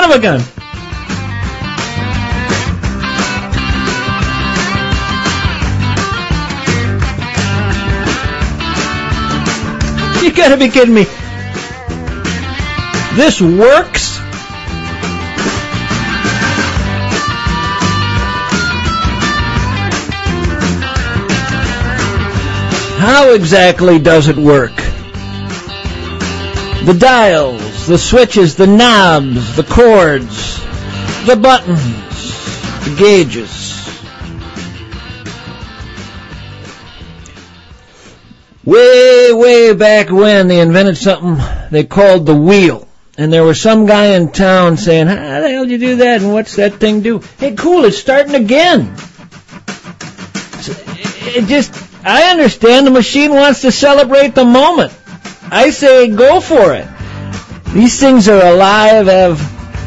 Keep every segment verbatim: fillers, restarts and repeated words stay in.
Son of a gun. You gotta be kidding me. This works? How exactly does it work? The dials, the switches, the knobs, the cords, the buttons, the gauges. Way, way back when they invented something they called the wheel. And there was some guy in town saying, how the hell did you do that and what's that thing do? Hey, cool, it's starting again. It just, I understand the machine wants to celebrate the moment. I say go for it. These things are alive, have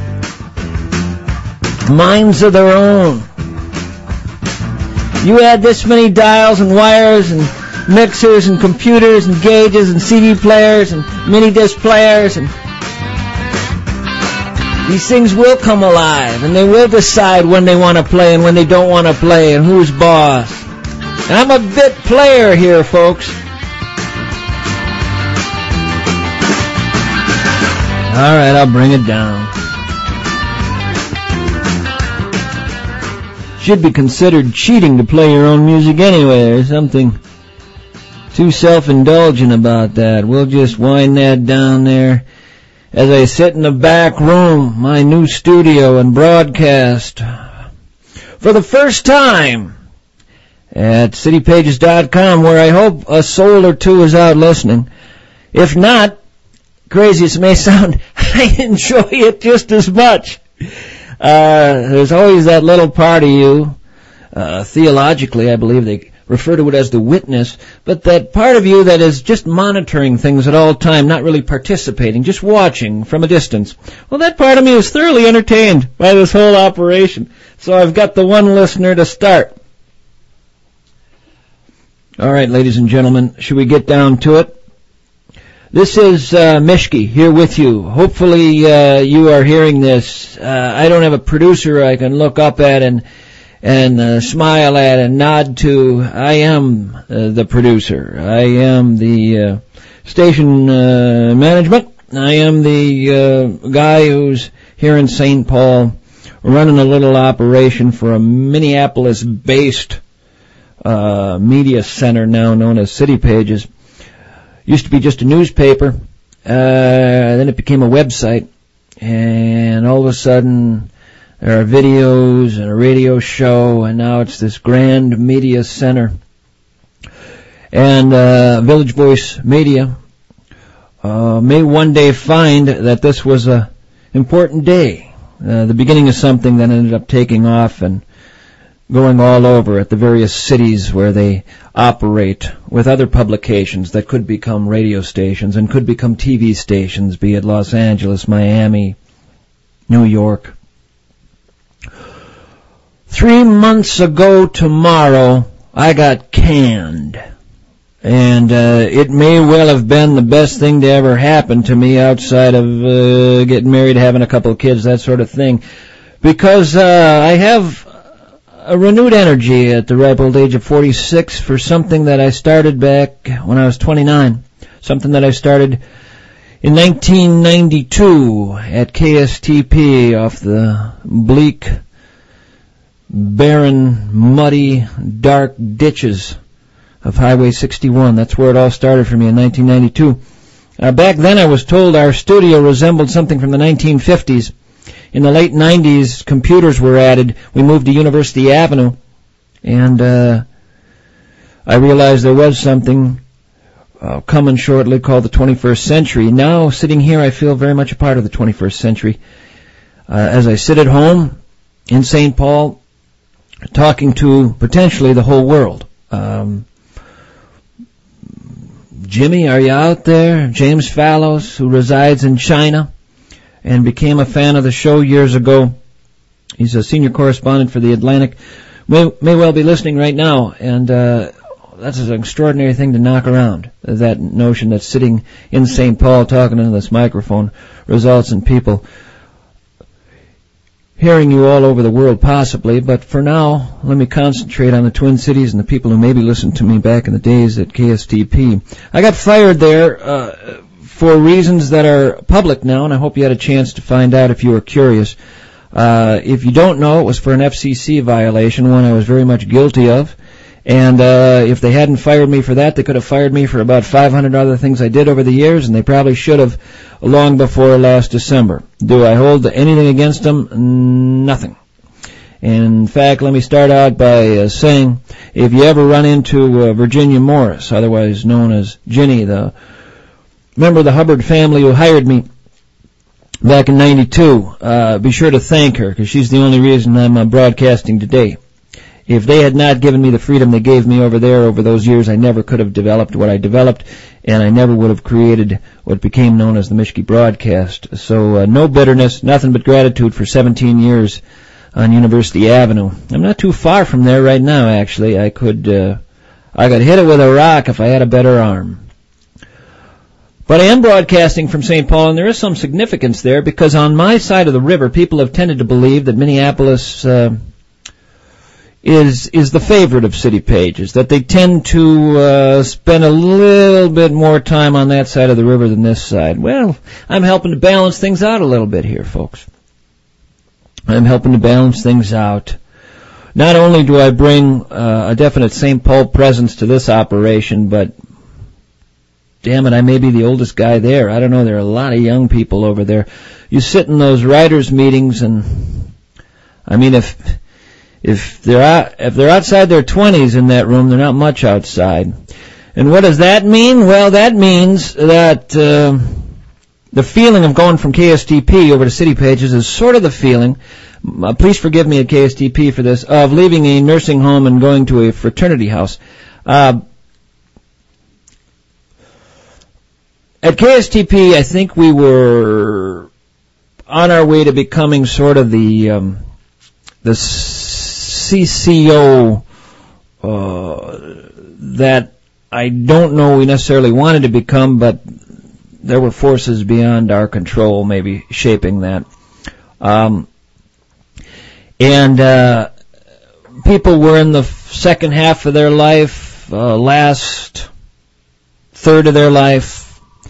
minds of their own. You add this many dials and wires and mixers and computers and gauges and C D players and mini disc players, and these things will come alive and they will decide when they want to play and when they don't want to play and who's boss. And I'm a bit player here, folks. All right, I'll bring it down. Should be considered cheating to play your own music anyway. There's something too self-indulgent about that. We'll just wind that down there as I sit in the back room, my new studio, and broadcast for the first time at city pages dot com, where I hope a soul or two is out listening. If not, crazy as it may sound, I enjoy it just as much. Uh, there's always that little part of you, uh, theologically, I believe they refer to it as the witness, but that part of you that is just monitoring things at all time, not really participating, just watching from a distance. Well, that part of me is thoroughly entertained by this whole operation. So I've got the one listener to start. All right, ladies and gentlemen, should we get down to it? This is uh, Mishki here with you. Hopefully uh, you are hearing this. Uh, I don't have a producer I can look up at and and uh, smile at and nod to. I am uh, the producer. I am the uh, station uh, management. I am the uh, guy who's here in Saint Paul running a little operation for a Minneapolis-based uh, media center now known as City Pages. Used to be just a newspaper, uh, then it became a website, and all of a sudden there are videos and a radio show, and now it's this grand media center. And uh, Village Voice Media uh, may one day find that this was a important day, uh, the beginning of something that ended up taking off and going all over at the various cities where they operate with other publications that could become radio stations and could become T V stations, be it Los Angeles, Miami, New York. Three months ago tomorrow, I got canned. And uh, it may well have been the best thing to ever happen to me outside of uh, getting married, having a couple of kids, that sort of thing. Because uh, I have a renewed energy at the ripe old age of forty-six for something that I started back when I was twenty-nine. Something that I started in nineteen ninety-two at K S T P off the bleak, barren, muddy, dark ditches of Highway sixty-one. That's where it all started for me in nineteen ninety-two. Uh, back then I was told our studio resembled something from the nineteen fifties. In the late nineties, computers were added. We moved to University Avenue, and uh, I realized there was something uh, coming shortly called the twenty-first century. Now, sitting here, I feel very much a part of the twenty-first century. Uh, as I sit at home in Saint Paul, talking to potentially the whole world. Um, Jimmy, are you out there? James Fallows, who resides in China and became a fan of the show years ago. He's a senior correspondent for The Atlantic. May, may well be listening right now, and uh, that's an extraordinary thing to knock around, that notion that sitting in Saint Paul talking into this microphone results in people hearing you all over the world possibly, but for now, let me concentrate on the Twin Cities and the people who maybe listened to me back in the days at K S T P. I got fired there uh, for reasons that are public now, and I hope you had a chance to find out if you were curious. Uh, if you don't know, it was for an F C C violation, one I was very much guilty of. And uh, if they hadn't fired me for that, they could have fired me for about five hundred other things I did over the years, and they probably should have long before last December. Do I hold anything against them? Nothing. In fact, let me start out by uh, saying, if you ever run into uh, Virginia Morris, otherwise known as Ginny, the member of the Hubbard family who hired me back in ninety-two, uh, be sure to thank her, because she's the only reason I'm uh, broadcasting today. If they had not given me the freedom they gave me over there over those years, I never could have developed what I developed, and I never would have created what became known as the Mischke Broadcast. So uh, no bitterness, nothing but gratitude for seventeen years on University Avenue. I'm not too far from there right now, actually. I could, uh, I could hit it with a rock if I had a better arm. But I am broadcasting from Saint Paul, and there is some significance there, because on my side of the river, people have tended to believe that Minneapolis uh, is is the favorite of City Pages, that they tend to uh, spend a little bit more time on that side of the river than this side. Well, I'm helping to balance things out a little bit here, folks. I'm helping to balance things out. Not only do I bring uh, a definite Saint Paul presence to this operation, but damn it, I may be the oldest guy there. I don't know, there are a lot of young people over there. You sit in those writers' meetings, and I mean, if if they're out, if they're outside their twenties in that room, they're not much outside. And what does that mean? Well, that means that uh, the feeling of going from K S T P over to City Pages is sort of the feeling, uh, please forgive me at K S T P for this, of leaving a nursing home and going to a fraternity house. Uh, At K S T P, I think we were on our way to becoming sort of the um, the C C O uh, that I don't know we necessarily wanted to become, but there were forces beyond our control maybe shaping that. Um, and uh, people were in the second half of their life, uh, last third of their life,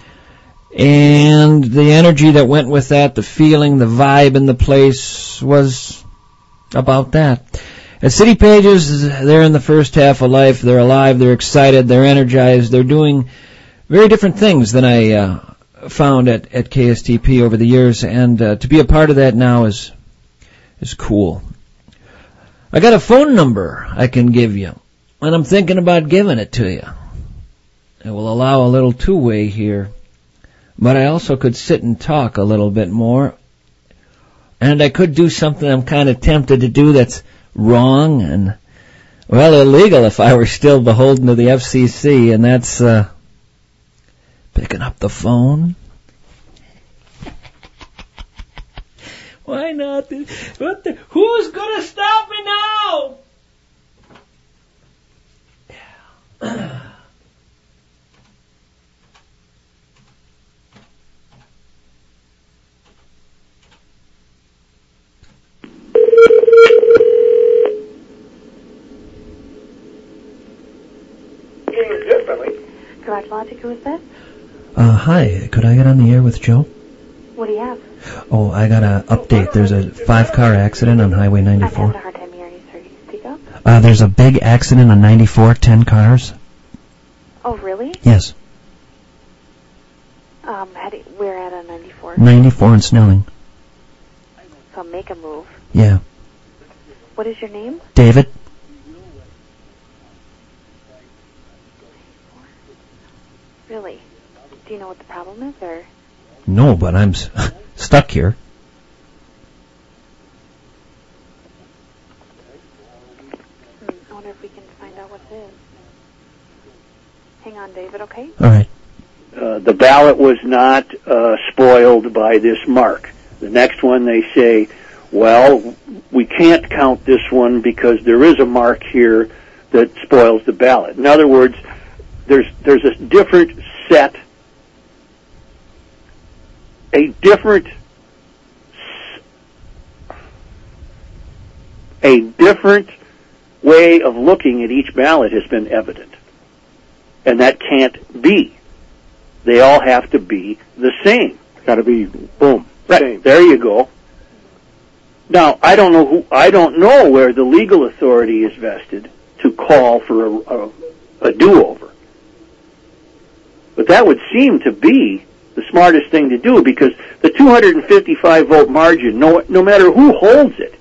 and the energy that went with that, the feeling, the vibe in the place was about that. At City Pages, they're in the first half of life, they're alive, they're excited, they're energized, they're doing very different things than I uh, found at, at K S T P over the years, and uh, to be a part of that now is is cool. I got a phone number I can give you, and I'm thinking about giving it to you. It will allow a little two-way here. But I also could sit and talk a little bit more. And I could do something I'm kind of tempted to do that's wrong and, well, illegal if I were still beholden to the F C C, and that's uh, picking up the phone. Why not? What the, who's going to stop me now? Yeah. Garage Logic, who is this? Uh, hi, could I get on the air with Joe? What do you have? Oh, I got an update. There's a five-car accident on Highway ninety-four. I'm having a hard time hearing you, sir. Can you speak up? Uh, there's a big accident on ninety-four, ten cars. Oh, really? Yes. Um, how do, where at on ninety-four? ninety-four in Snelling. So make a move. Yeah. What is your name? David. Really? Do you know what the problem is, or? No, but I'm s- stuck here. Hmm, I wonder if we can find out what it is. Hang on, David, okay? All right. Uh, the ballot was not uh, spoiled by this mark. The next one they say, well, we can't count this one because there is a mark here that spoils the ballot. In other words, there's there's a different set, a different, a different way of looking at each ballot has been evident. And that can't be. They all have to be the same. Got to be, boom. Right, Same. there you go. Now, I don't know who, I don't know where the legal authority is vested to call for a, a, a do-over. But that would seem to be the smartest thing to do, because the two hundred fifty-five vote margin, no, no matter who holds it,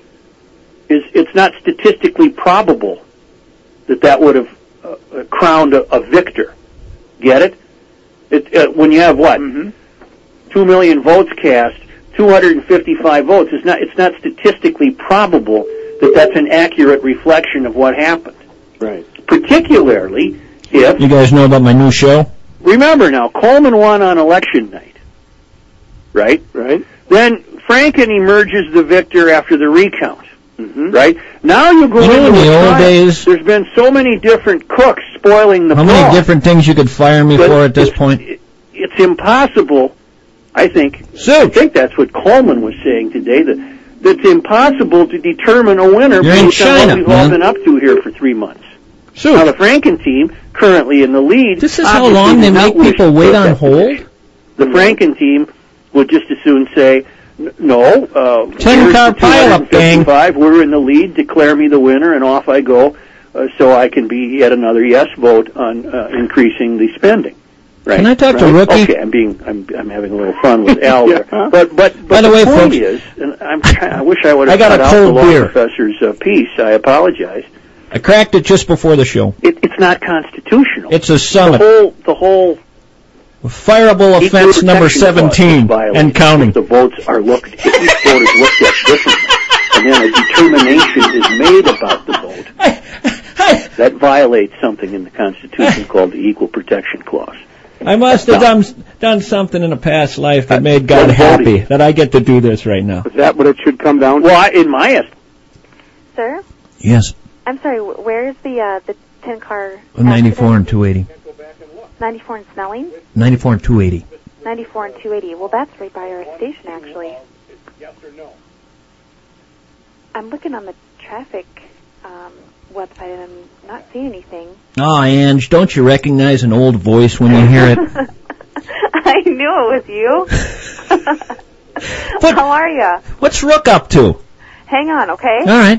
is it's not statistically probable that that would have uh, crowned a, a victor. Get it? It uh, when you have what? Mm-hmm. Two million votes cast, two hundred fifty-five votes. It's not. It's not statistically probable that that's an accurate reflection of what happened. Right. Particularly if You guys know about my new show? remember now, Coleman won on election night, right? Right. Then Franken emerges the victor after the recount. Mm-hmm. Right? Now you go You know, into in the a old trial. days- There's been so many different cooks spoiling the How broth. many different things you could fire me But for at this it's- point? it- It's impossible, I think. I Such. think that's what Coleman was saying today, that that it's impossible to determine a winner You're in based on China, what we've all man. been up to here for three months. Now, Such. the Franken team, currently in the lead. This is how obviously long they did not make wish people to wait take on that hold? position. The Franken team would just as soon say, n- no, uh, Ten here's car the pileup, gang. two hundred fifty-five, we're in the lead, declare me the winner, and off I go, uh, so I can be yet another yes vote on uh, increasing the spending. Right. Can I talk to right? Rookie? Okay, I'm being, I'm, I'm having a little fun with Al Yeah. there. But, but, but By the way, point folks- is, and I'm, I wish I would I have got cut a out the cold law beer. professor's uh, piece. I apologize. I cracked it just before the show. It, it's not constitutional. It's a the summit. whole, the whole Fireable Equal offense number protection clause is seventeen violated and counting. if the votes are looked, if each vote is looked at differently, and then a determination is made about the vote, that violates something in the Constitution called the Equal Protection Clause. I must have done done something in a past life that made God That's happy voting. that I get to do this right now. Is that what it should come down to? Well, I, in my estimation, Sir, Yes, I'm sorry. wh- Where is the uh, the ten car? ninety-four and two eighty. ninety-four and Snelling. ninety-four and two eighty. ninety-four and two eighty. Well, that's right by our station, actually. Yes or no? I'm looking on the traffic um, website, and I'm not seeing anything. Oh, Ange, don't you recognize an old voice when you hear it? I knew it was you. But- How are you? What's Rook up to? Hang on, okay? All right.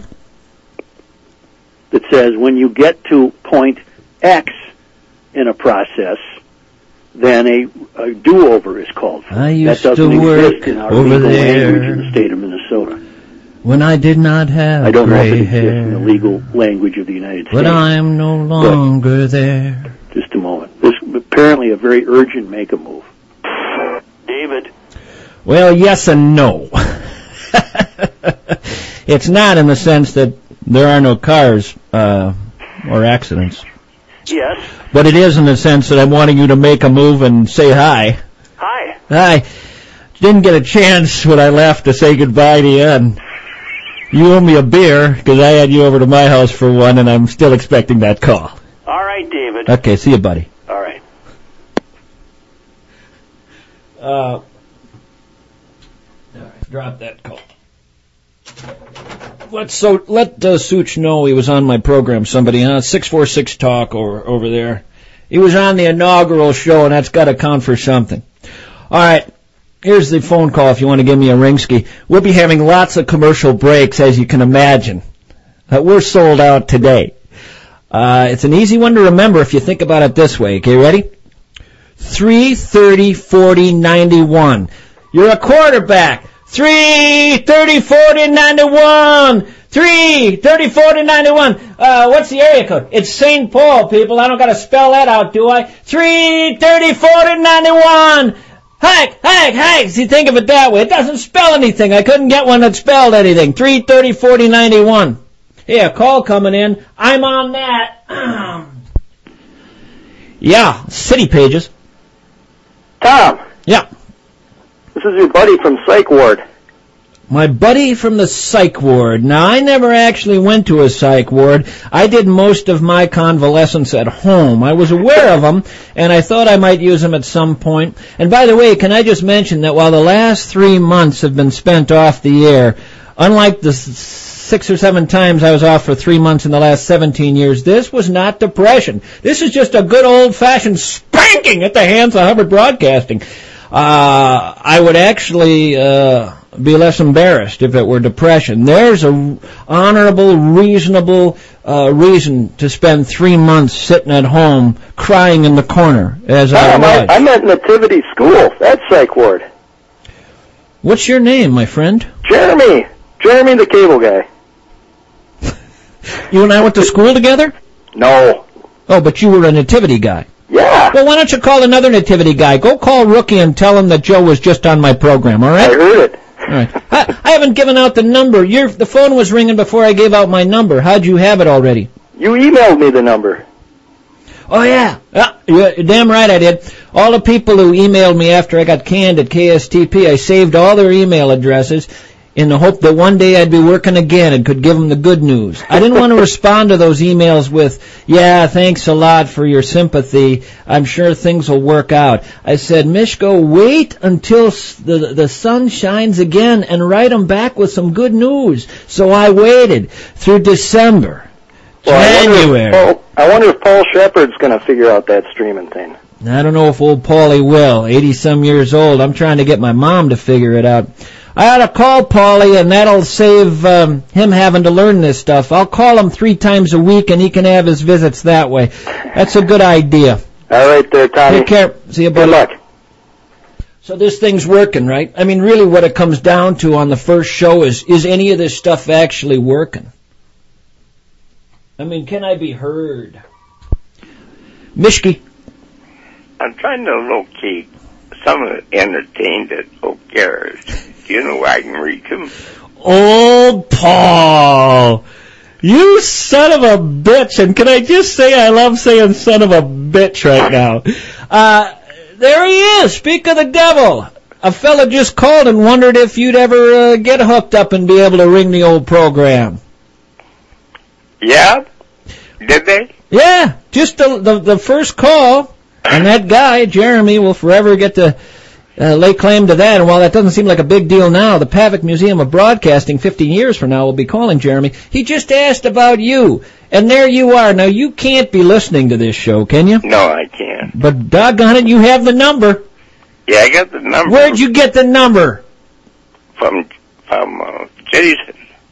that says when you get to point X in a process, then a, a do-over is called for. I used that doesn't to work exist in our over legal there. language in the state of Minnesota. When I did not have I don't know if it gray exists hair, in the legal language of the United but States. I'm no longer there. Just a moment. This apparently a very urgent make a move. David. Well, yes and no. It's not in the sense that there are no cars uh, or accidents. Yes. But it is in the sense that I'm wanting you to make a move and say hi. Hi. I didn't get a chance when I left to say goodbye to you, and you owe me a beer because I had you over to my house for one, and I'm still expecting that call. All right, David. Okay, see you, buddy. All right. Uh, drop that call. Let's so let uh, Such know he was on my program. Somebody on six four six talk over over there. He was on the inaugural show, and that's got to count for something. All right, here's the phone call if you want to give me a ringski. We'll be having lots of commercial breaks, as you can imagine. Uh, we're sold out today. Uh, it's an easy one to remember if you think about it this way. Okay, ready? three, thirty, forty, ninety-one. You're a quarterback. three, thirty, forty, ninety-one. three, thirty, forty, ninety-one. Uh, what's the area code? It's Saint Paul, people. I don't gotta spell that out, do I? three, thirty, forty, ninety-one. Heck, heck, heck. See, think of it that way. It doesn't spell anything. I couldn't get one that spelled anything. three, thirty, forty, ninety-one. Hey, a call coming in. I'm on that. Yeah, City Pages. Tom, Yeah. this is your buddy from Psych Ward. My buddy from the psych ward. Now, I never actually went to a psych ward. I did most of my convalescence at home. I was aware of them, and I thought I might use them at some point. And by the way, can I just mention that while the last three months have been spent off the air, unlike the s- six or seven times I was off for three months in the last seventeen years. This was not depression. This is just a good old-fashioned spanking at the hands of Hubbard Broadcasting. Uh, I would actually uh, be less embarrassed if it were depression. There's a honorable, reasonable uh, reason to spend three months sitting at home crying in the corner, as I Tom, I, was. I'm at Nativity School. That's Psych Ward. What's your name, my friend? Jeremy. Jeremy the cable guy. You and I went to school together? No. Oh, but you were a nativity guy. Yeah. Well, why don't you call another nativity guy? Go call Rookie and tell him that Joe was just on my program, all right? I heard it. All right. I, I haven't given out the number. Your, the phone was ringing before I gave out my number. How'd you have it already? You emailed me the number. Oh, yeah. Yeah, you're damn right I did. All the people who emailed me after I got canned at K S T P, I saved all their email addresses in the hope that one day I'd be working again and could give them the good news. I didn't want to respond to those emails with, yeah, thanks a lot for your sympathy. I'm sure things will work out. I said, Mishko, wait until the, the sun shines again and write them back with some good news. So I waited through December, Well, January. I wonder if Paul, I wonder if Paul Shepard's going to figure out that streaming thing. I don't know if old Paulie will. eighty-some years old. I'm trying to get my mom to figure it out. I ought to call Paulie, and that'll save um, him having to learn this stuff. I'll call him three times a week, and he can have his visits that way. That's a good idea. All right there, Tommy. Take care. See you, buddy. Good luck. So this thing's working, right? I mean, really what it comes down to on the first show is, is any of this stuff actually working? I mean, can I be heard? Mishki. I'm trying to locate some of the entertained at O'Gara's. Do you know where I can reach him? Old Paul. You son of a bitch. And can I just say I love saying son of a bitch right now. Uh, there he is. Speak of the devil. A fella just called and wondered if you'd ever uh, get hooked up and be able to ring the old program. Yeah? Did they? Yeah, just the, the, the first call. And that guy, Jeremy, will forever get to uh, lay claim to that. And while that doesn't seem like a big deal now, the Pavic Museum of Broadcasting fifteen years from now will be calling Jeremy. He just asked about you. And there you are. Now, you can't be listening to this show, can you? No, I can't. But doggone it, you have the number. Yeah, I got the number. Where'd you get the number? From, from uh, Jason.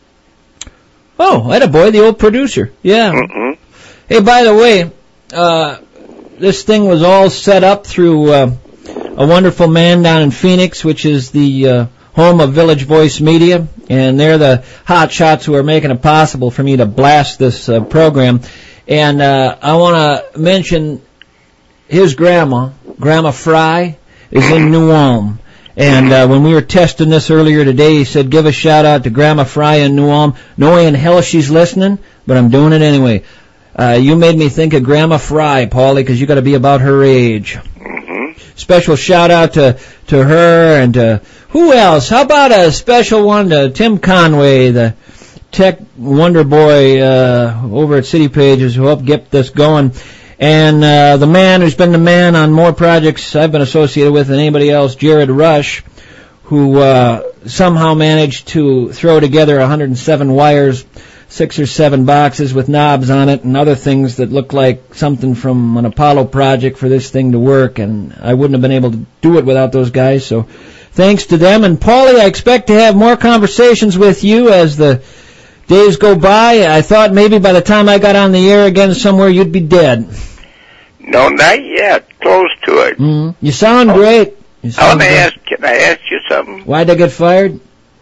Oh, attaboy, the old producer. Yeah. Mm-hmm. Hey, by the way, uh... this thing was all set up through uh, a wonderful man down in Phoenix, which is the uh, home of Village Voice Media, and they're the hot shots who are making it possible for me to blast this uh, program. And uh, I want to mention his grandma, Grandma Fry, is in New Ulm. And uh, when we were testing this earlier today, he said, give a shout-out to Grandma Fry in New Ulm. No way in hell she's listening, but I'm doing it anyway. Uh, you made me think of Grandma Fry, Paulie, because you got to be about her age. Mm-hmm. Special shout out to to her and to who else? How about a special one to Tim Conway, the tech wonder boy uh, over at City Pages, who helped get this going, and uh, the man who's been the man on more projects I've been associated with than anybody else, Jared Rush, who uh, somehow managed to throw together one hundred seven wires. Six or seven boxes with knobs on it and other things that look like something from an Apollo project for this thing to work, and I wouldn't have been able to do it without those guys, so thanks to them. And Paulie, I expect to have more conversations with you as the days go by. I thought maybe by the time I got on the air again somewhere you'd be dead. No, not yet. Close to it. Mm-hmm. You sound oh. great. You I want sound to great. ask, can I ask you something? Why'd I get fired?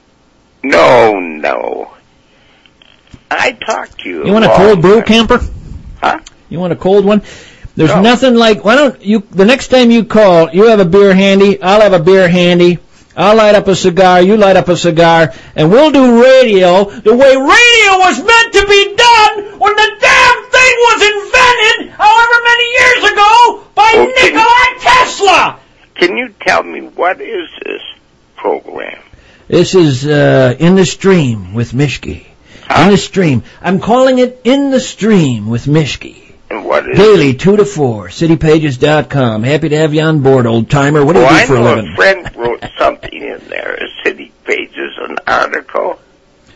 No, no. I talked to you. You want a cold brew, camper? Huh? You want a cold one? There's no. nothing like, why don't you, the next time you call, you have a beer handy, I'll have a beer handy, I'll light up a cigar, you light up a cigar, and we'll do radio the way radio was meant to be done when the damn thing was invented however many years ago by okay. Nikola Tesla! Can you tell me what is this program? This is, uh, In the Stream with Mishki. Huh? In the Stream. I'm calling it In the Stream with Mishki. And what is Daily, it? two to four, city pages dot com. Happy to have you on board, old timer. What do you well, do for I a know living? a friend wrote something in there, a City Pages, an article.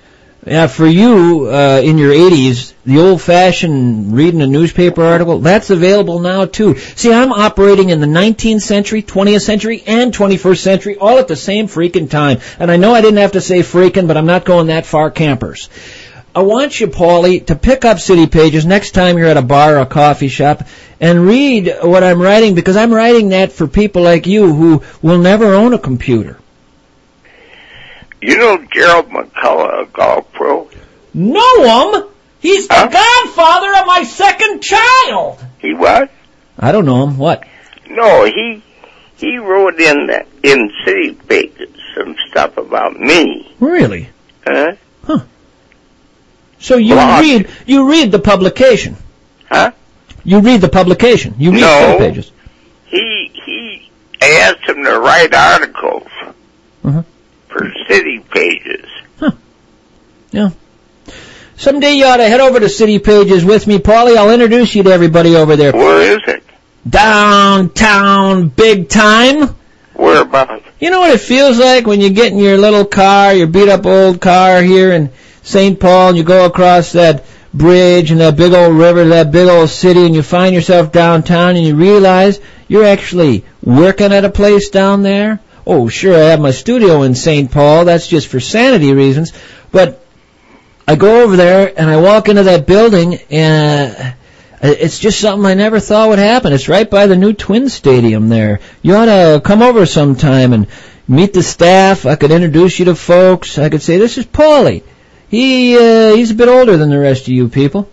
Yeah, for you, uh, in your eighties, the old-fashioned reading a newspaper article, that's available now, too. See, I'm operating in the nineteenth century, twentieth century, and twenty-first century, all at the same freaking time. And I know I didn't have to say freaking, but I'm not going that far, campers. I want you, Paulie, to pick up City Pages next time you're at a bar or a coffee shop and read what I'm writing, because I'm writing that for people like you who will never own a computer. You know Gerald McCullough, a golf pro? Know him? He's the huh? godfather of my second child. He what? I don't know him. What? No, he he wrote in the, in City Pages some stuff about me. Really? Huh? Huh. So you Well, read you read the publication? Huh? You read the publication? You read no, City Pages? He he asked him to write articles. Uh-huh. For City Pages. Huh. Yeah. Someday you ought to head over to City Pages with me, Paulie. I'll introduce you to everybody over there. Where is it? Downtown, big time. Whereabouts? You know what it feels like when you get in your little car, your beat-up old car here in Saint Paul, and you go across that bridge and that big old river, that big old city, and you find yourself downtown, and you realize you're actually working at a place down there? Oh, sure, I have my studio in Saint Paul. That's just for sanity reasons. But I go over there, and I walk into that building, and uh, it's just something I never thought would happen. It's right by the new Twin Stadium there. You ought to come over sometime and meet the staff. I could introduce you to folks. I could say, this is Paulie. He, uh, he's a bit older than the rest of you people.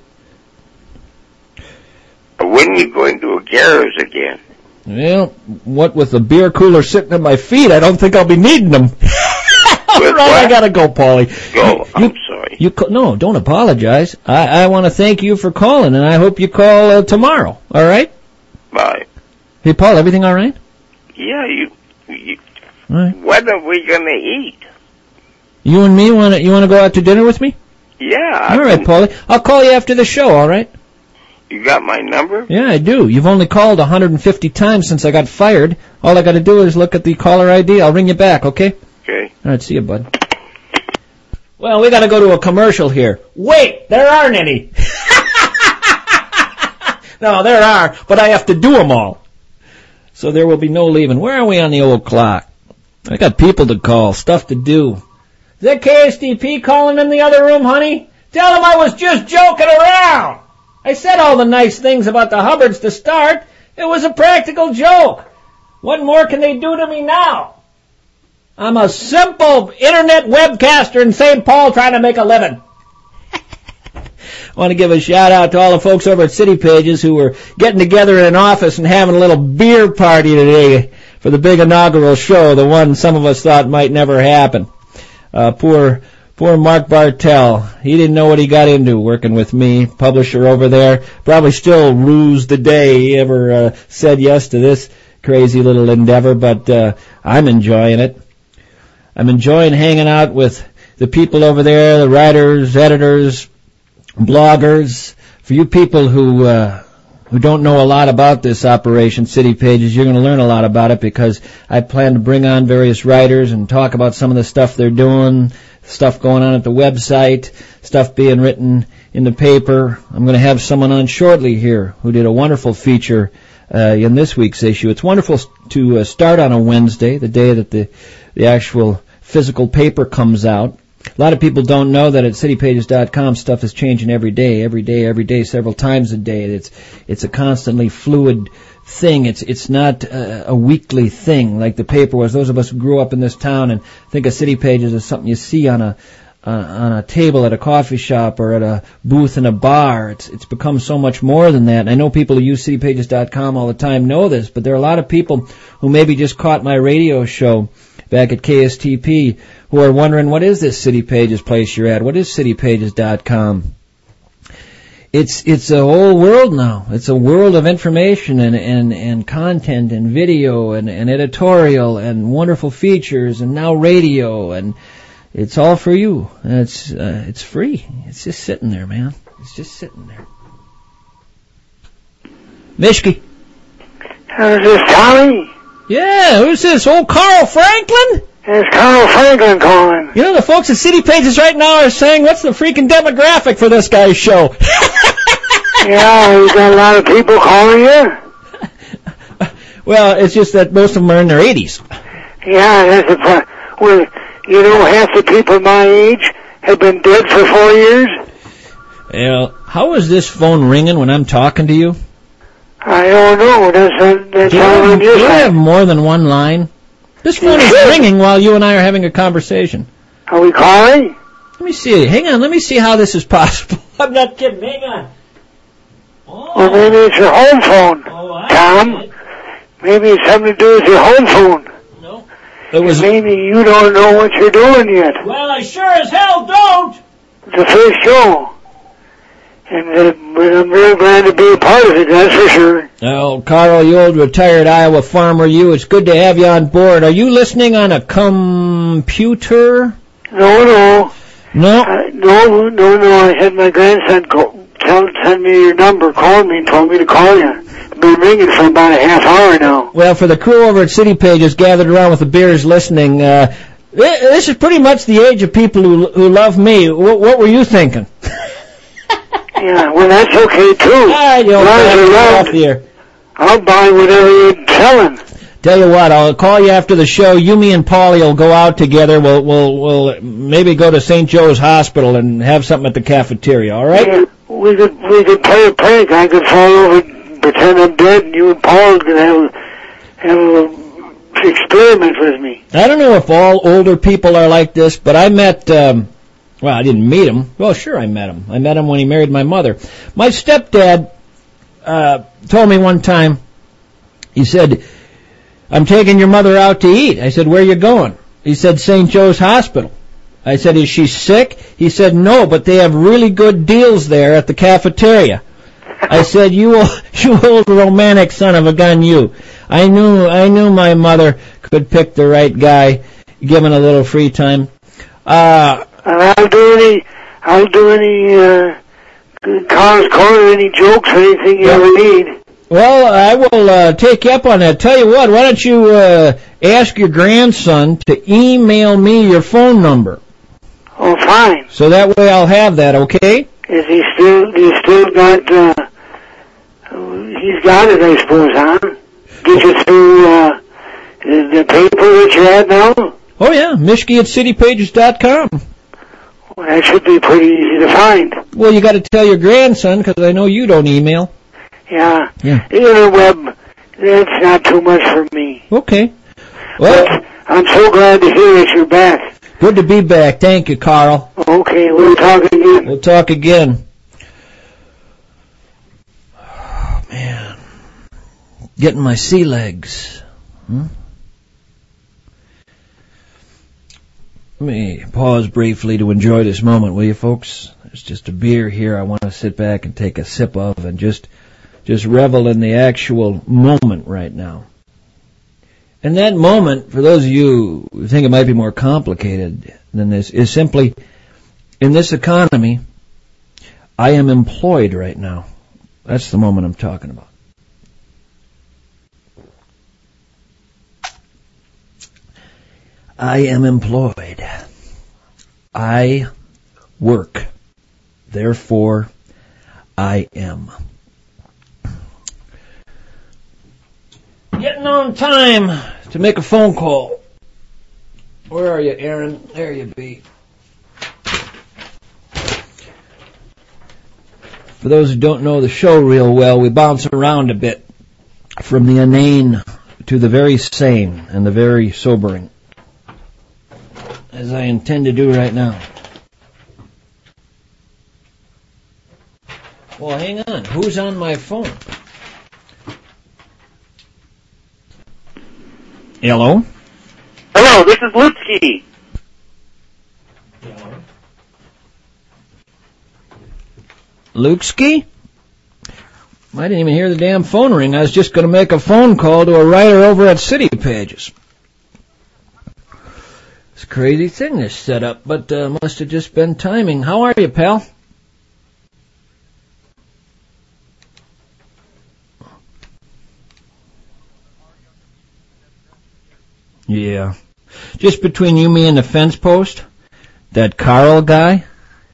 When are you going to a garage again? Well, what with the beer cooler sitting at my feet, I don't think I'll be needing them. All right, I gotta go, Paulie. Go. You, I'm sorry. You co- no, don't apologize. I, I want to thank you for calling, and I hope you call uh, tomorrow. All right? Bye. Hey, Paul, everything all right? Yeah. You. you all right. What are we gonna eat? You and me want to? You want to go out to dinner with me? Yeah. All right, Paulie. I'll call you after the show. All right? You got my number? Yeah, I do. You've only called one hundred fifty times since I got fired. All I got to do is look at the caller I D. I'll ring you back, okay? Okay. All right, see you, bud. Well, we got to go to a commercial here. Wait, there aren't any. No, there are, but I have to do them all. So there will be no leaving. Where are we on the old clock? I got people to call, stuff to do. Is that K S T P calling in the other room, honey? Tell them I was just joking around. I said all the nice things about the Hubbards to start. It was a practical joke. What more can they do to me now? I'm a simple internet webcaster in Saint Paul trying to make a living. I want to give a shout out to all the folks over at City Pages who were getting together in an office and having a little beer party today for the big inaugural show, the one some of us thought might never happen. Uh, poor... Poor Mark Bartell. He didn't know what he got into working with me, publisher over there. Probably still rues the day he ever uh, said yes to this crazy little endeavor, but uh, I'm enjoying it. I'm enjoying hanging out with the people over there, the writers, editors, bloggers. For you people who uh, who don't know a lot about this operation, City Pages, you're going to learn a lot about it because I plan to bring on various writers and talk about some of the stuff they're doing, stuff going on at the website, stuff being written in the paper. I'm going to have someone on shortly here who did a wonderful feature uh, in this week's issue. It's wonderful to uh, start on a Wednesday, the day that the, the actual physical paper comes out. A lot of people don't know that at city pages dot com stuff is changing every day, every day, every day, several times a day. It's it's a constantly fluid thing. It's it's not a, a weekly thing like the paper was. Those of us who grew up in this town and think of City Pages as something you see on a uh, on a table at a coffee shop or at a booth in a bar. It's it's become so much more than that. And I know people who use city pages dot com all the time know this, but there are a lot of people who maybe just caught my radio show back at K S T P who are wondering, what is this City Pages place you're at? What is city pages dot com? It's it's a whole world now. It's a world of information and and, and content and video and, and editorial and wonderful features and now radio, and it's all for you. And it's uh, it's free. It's just sitting there, man. It's just sitting there. Mishki. Who's this, Tommy? Yeah, who's this? Old Carl Franklin? It's Carl Franklin calling. You know, the folks at City Pages right now are saying, what's the freaking demographic for this guy's show? Yeah, you got a lot of people calling you? Well, it's just that most of them are in their eighties. Yeah, that's the pro- well, you know, half the people my age have been dead for four years. You know, how is this phone ringing when I'm talking to you? I don't know. That's, that's Do you, how have, it do is. you have more than one line? This phone is ringing while you and I are having a conversation. Are we calling? Let me see. Hang on. Let me see how this is possible. I'm not kidding. Hang on. Oh. Or maybe it's your home phone, Oh, I Tom. Maybe it's something to do with your home phone. No. It was. Maybe you don't know what you're doing yet. Well, I sure as hell don't. It's the first show. And uh, I'm real glad to be a part of it, that's for sure. Oh, Carl, you old retired Iowa farmer, you. It's good to have you on board. Are you listening on a computer? No, no. No. Uh, no, no, no. I had my grandson call, tell, send me your number, called me and told me to call you. I've been ringing for about a half hour now. Well, for the crew over at City Pages gathered around with the beers listening, uh, this is pretty much the age of people who who love me. What, what were you thinking? Yeah, well, that's okay, too. Ah, you don't have to get off the air. I'll buy whatever you're selling. Tell you what, I'll call you after the show. You, me, and Paulie will go out together. We'll we'll we'll maybe go to Saint Joe's Hospital and have something at the cafeteria. All right? Yeah, we could we could play a prank. I could fall over, and pretend I'm dead, and you and Paul could have have a experiment with me. I don't know if all older people are like this, but I met. Um, well, I didn't meet him. Well, sure, I met him. I met him when he married my mother. My stepdad uh, told me one time. He said, I'm taking your mother out to eat. I said, where are you going? He said, Saint Joe's Hospital. I said, is she sick? He said, no, but they have really good deals there at the cafeteria. I said, you old, you old romantic son of a gun, you. I knew, I knew my mother could pick the right guy, given a little free time. Uh, I'll do any, I'll do any, uh, Carl's Corner, any jokes or anything you ever need. Well, I will uh, take you up on that. Tell you what, why don't you uh, ask your grandson to email me your phone number? Oh, fine. So that way I'll have that, okay? Is he still, he still got, uh, he's got it, I suppose, huh? Get you through, uh, the, the paper that you had now? Oh, yeah, Mishke at city pages dot com. Well, that should be pretty easy to find. Well, you got to tell your grandson, because I know you don't email. Yeah. Yeah. Interweb, that's not too much for me. Okay. Well, But I'm so glad to hear that you're back. good to be back. Thank you, Carl. Okay, we'll talk again. We'll talk again. Oh, man. Getting my sea legs. Hmm? Let me pause briefly to enjoy this moment, will you, folks? There's just a beer here I want to sit back and take a sip of and just just revel in the actual moment right now. And that moment, for those of you who think it might be more complicated than this, is simply, in this economy, I am employed right now. That's the moment I'm talking about. I am employed. I work. Therefore, I am. Getting on time to make a phone call. Where are you, Aaron? There you be. For those who don't know the show real well, we bounce around a bit from the inane to the very sane and the very sobering, as I intend to do right now. Well, hang on. Who's on my phone? Hello? Hello, this is Lutski. Lukski? I didn't even hear the damn phone ring. I was just going to make a phone call to a writer over at City Pages. It's a crazy thing, this setup, but uh, must have just been timing. How are you, pal? Yeah. just between you, me, and the fence post, that Carl guy,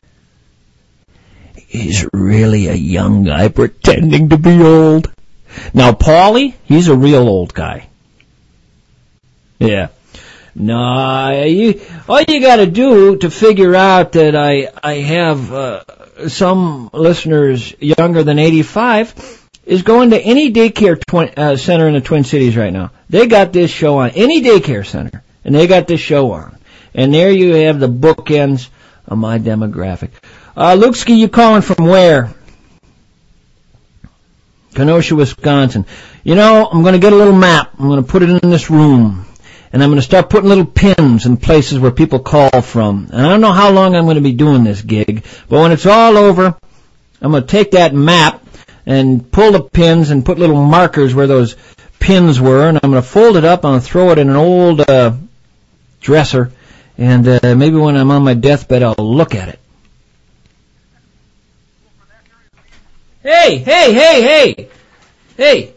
he's really a young guy pretending to be old. Now, Paulie, he's a real old guy. Yeah. No, you, all you got to do to figure out that I I have uh, some listeners younger than eighty-five is go into any daycare twi- uh, center in the Twin Cities right now. They got this show on. Any daycare center, and they got this show on. And there you have the bookends of my demographic. Uh, Lukeski, you calling from where? Kenosha, Wisconsin. You know, I'm going to get a little map. I'm going to put it in this room. And I'm going to start putting little pins in places where people call from. And I don't know how long I'm going to be doing this gig, but when it's all over, I'm going to take that map and pull the pins and put little markers where those pins were, and I'm going to fold it up and I'll throw it in an old uh, dresser, and uh, maybe when I'm on my deathbed I'll look at it. Hey, hey, hey, hey! Hey!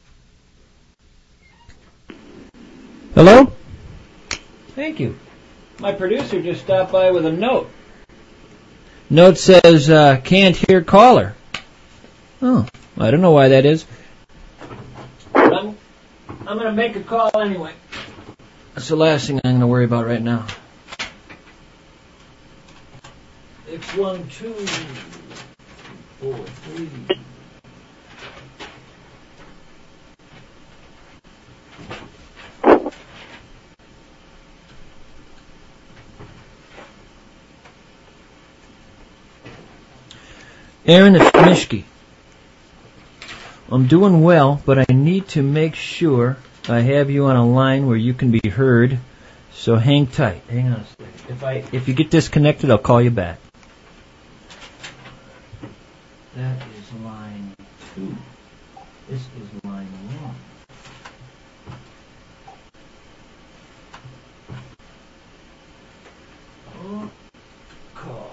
Hello? Thank you. My producer just stopped by with a note. Note says, uh, can't hear caller. Oh, I don't know why that is. But I'm, I'm going to make a call anyway. That's the last thing I'm going to worry about right now. Six one two four three. Aaron, it's Mishki. I'm doing well, but I need to make sure I have you on a line where you can be heard. So hang tight. Hang on a second. If I if you get disconnected, I'll call you back. That is line two. This is line one. Oh, call.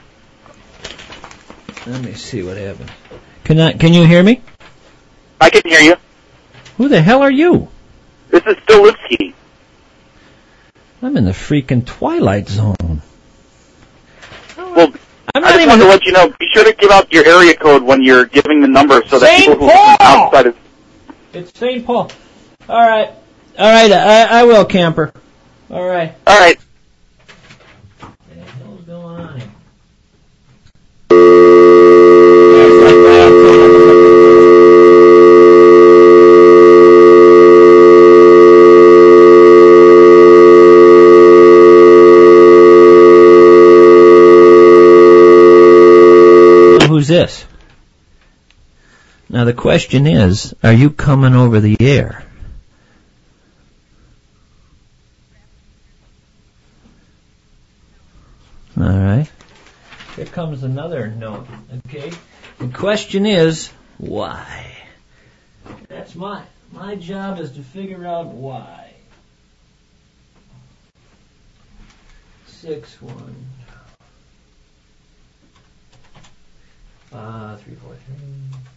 Let me see what happens. Can I, can you hear me? I can hear you. Who the hell are you? This is Stolitsky. I'm in the freaking Twilight Zone. Well, I'm I not just even wanted to let you know, be sure to give out your area code when you're giving the number so that Saint people who are Paul! outside of... It's Saint Paul. All right. All right, I, I will, camper. All right. All right. What the hell's going on here? Who's this? Now the question is, are you coming over the air? All right. Here comes another note. Okay. The question is, why? That's my my job is to figure out why. Six one. Uh, three, four, three.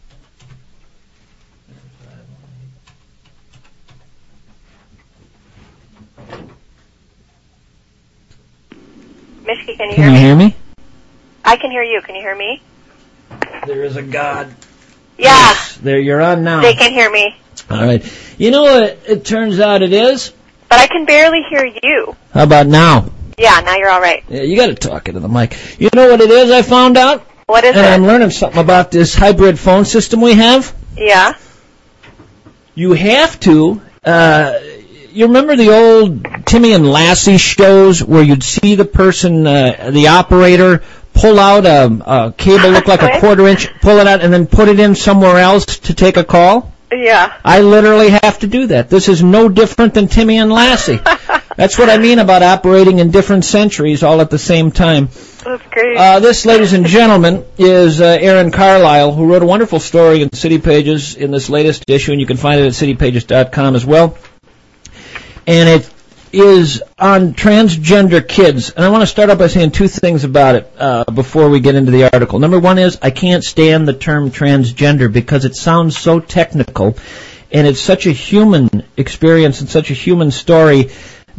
Mishki, can you Can hear you me? hear me? I can hear you. Can you hear me? There is a God. Yeah. Yes, there, you're on now. They can hear me. All right. You know what it turns out it is? But I can barely hear you. How about now? Yeah, now you're all right. Yeah, you got to talk into the mic. You know what it is I found out? What is and it? I'm learning something about this hybrid phone system we have. Yeah. You have to, uh, you remember the old Timmy and Lassie shows where you'd see the person, uh, the operator, pull out a, a cable, look like a quarter inch, pull it out, and then put it in somewhere else to take a call? Yeah. I literally have to do that. This is no different than Timmy and Lassie. That's what I mean about operating in different centuries all at the same time. That's great. Uh, this, ladies and gentlemen, is uh, Aaron Carlisle, who wrote a wonderful story in City Pages in this latest issue, and you can find it at city pages dot com as well. And it is on transgender kids. And I want to start off by saying two things about it uh, before we get into the article. Number one is I can't stand the term transgender because it sounds so technical, and it's such a human experience and such a human story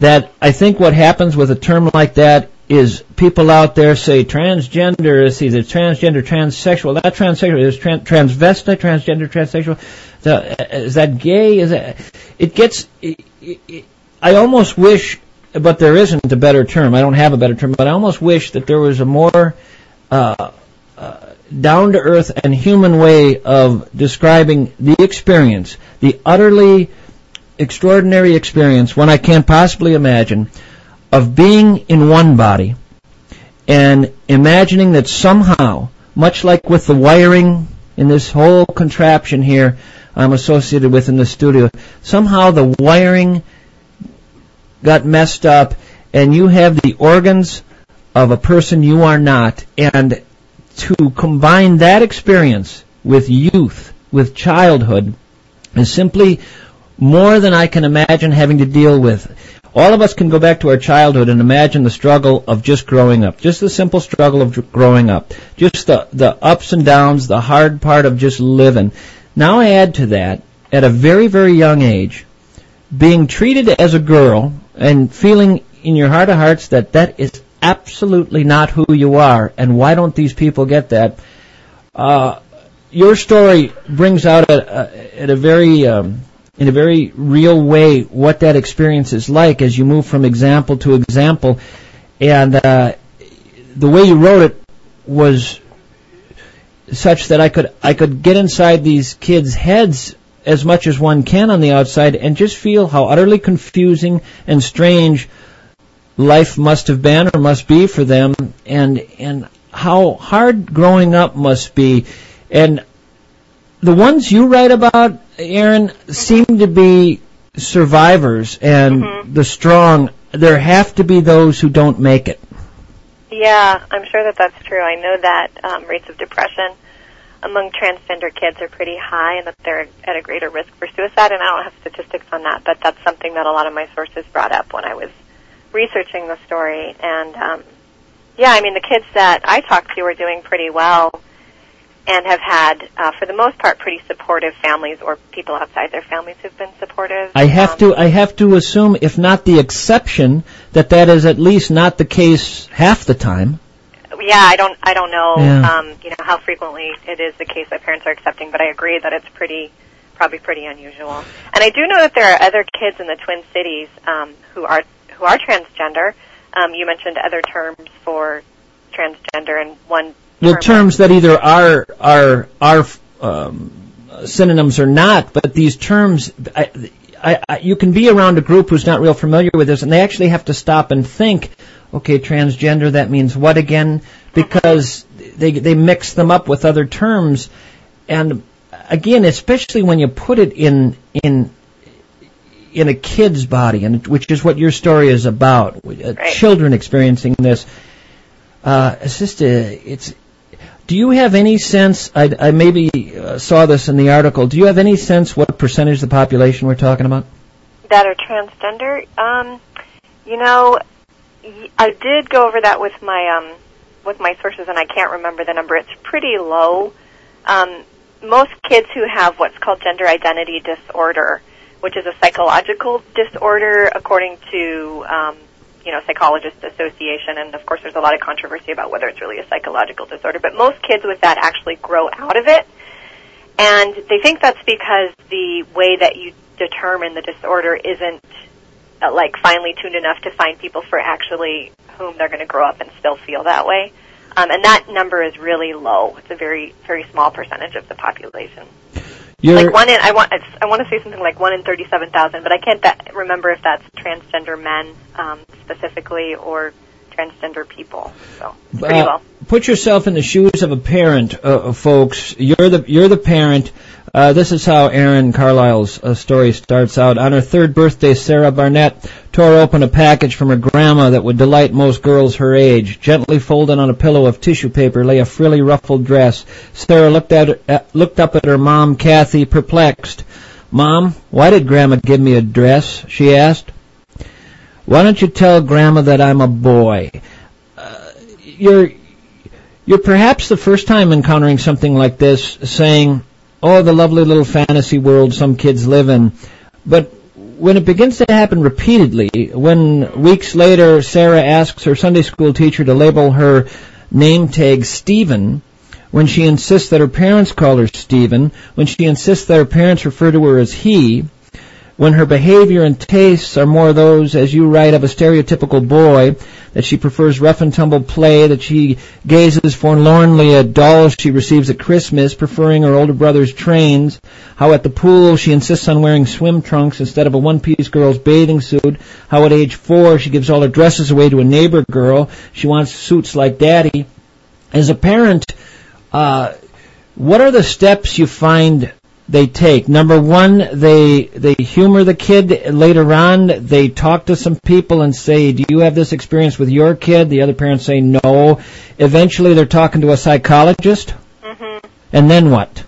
that I think what happens with a term like that is people out there say transgender is either transgender, transsexual, not transsexual, is trans, transvestite, transgender, transsexual. So, is that gay? Is that, it gets, it, it, I almost wish, but there isn't a better term. I don't have a better term, but I almost wish that there was a more uh, uh, down-to-earth and human way of describing the experience, the utterly extraordinary experience, one I can't possibly imagine, of being in one body and imagining that somehow, much like with the wiring in this whole contraption here I'm associated with in the studio, somehow the wiring got messed up and you have the organs of a person you are not, and to combine that experience with youth, with childhood, is simply more than I can imagine having to deal with. All of us can go back to our childhood and imagine the struggle of just growing up, just the simple struggle of growing up, just the, the ups and downs, the hard part of just living. Now add to that, at a very, very young age, being treated as a girl and feeling in your heart of hearts that that is absolutely not who you are, and why don't these people get that? Uh, your story brings out a, a, at a very... Um, in a very real way what that experience is like as you move from example to example. And uh, the way you wrote it was such that I could I could get inside these kids' heads as much as one can on the outside and just feel how utterly confusing and strange life must have been or must be for them, and and how hard growing up must be. And the ones you write about, Erin, seem to be survivors and mm-hmm. the strong. There have to be those who don't make it. Yeah, I'm sure that that's true. I know that um, rates of depression among transgender kids are pretty high and that they're at a greater risk for suicide, and I don't have statistics on that, but that's something that a lot of my sources brought up when I was researching the story. And, um, yeah, I mean, the kids that I talked to are doing pretty well and have had, uh, for the most part, pretty supportive families or people outside their families who've been supportive. I have um, to, I have to assume, if not the exception, that that is at least not the case half the time. Yeah, I don't, I don't know, yeah. um, you know, how frequently it is the case that parents are accepting, but I agree that it's pretty, probably pretty unusual. And I do know that there are other kids in the Twin Cities um, who are who are transgender. Um, you mentioned other terms for transgender, and one. Well, terms that either are are are um, synonyms or not, but these terms, I, I, I, you can be around a group who's not real familiar with this, and they actually have to stop and think, okay, transgender, that means what again? Because they they mix them up with other terms, and again, especially when you put it in in in a kid's body, and which is what your story is about, right. Children experiencing this. Uh, it's just a, it's. Do you have any sense, I, I maybe uh, saw this in the article, do you have any sense what percentage of the population we're talking about? That are transgender? Um, you know, I did go over that with my um, with my sources, and I can't remember the number. It's pretty low. Um, most kids who have what's called gender identity disorder, which is a psychological disorder according to um, you know, Psychologists Association, and of course there's a lot of controversy about whether it's really a psychological disorder, but most kids with that actually grow out of it, and they think that's because the way that you determine the disorder isn't uh, like finely tuned enough to find people for actually whom they're going to grow up and still feel that way, um, and that number is really low. It's a very, very small percentage of the population. You're like one in, I want, it's, I want to say something like one in thirty-seven thousand, but I can't that, remember if that's transgender men um, specifically or transgender people. So pretty uh, well. Put yourself in the shoes of a parent, uh, folks. You're the you're the parent. Uh, this is how Erin Carlisle's uh, story starts out. On her third birthday, Sarah Barnett tore open a package from her grandma that would delight most girls her age. Gently folded on a pillow of tissue paper lay a frilly, ruffled dress. Sarah looked at her, uh, looked up at her mom, Kathy, perplexed. "Mom, why did Grandma give me a dress?" she asked. "Why don't you tell Grandma that I'm a boy?" Uh, you're you're perhaps the first time encountering something like this, saying, "Oh, the lovely little fantasy world some kids live in." But when it begins to happen repeatedly, when weeks later Sarah asks her Sunday school teacher to label her name tag Stephen, when she insists that her parents call her Stephen, when she insists that her parents refer to her as he, when her behavior and tastes are more those, as you write, of a stereotypical boy, that she prefers rough and tumble play, that she gazes forlornly at dolls she receives at Christmas, preferring her older brother's trains, how at the pool she insists on wearing swim trunks instead of a one-piece girl's bathing suit, how at age four she gives all her dresses away to a neighbor girl, she wants suits like daddy. As a parent, uh, what are the steps you find they take? Number one, they they humor the kid. Later on, they talk to some people and say, do you have this experience with your kid? The other parents say no. Eventually, they're talking to a psychologist. Mm-hmm. And then what?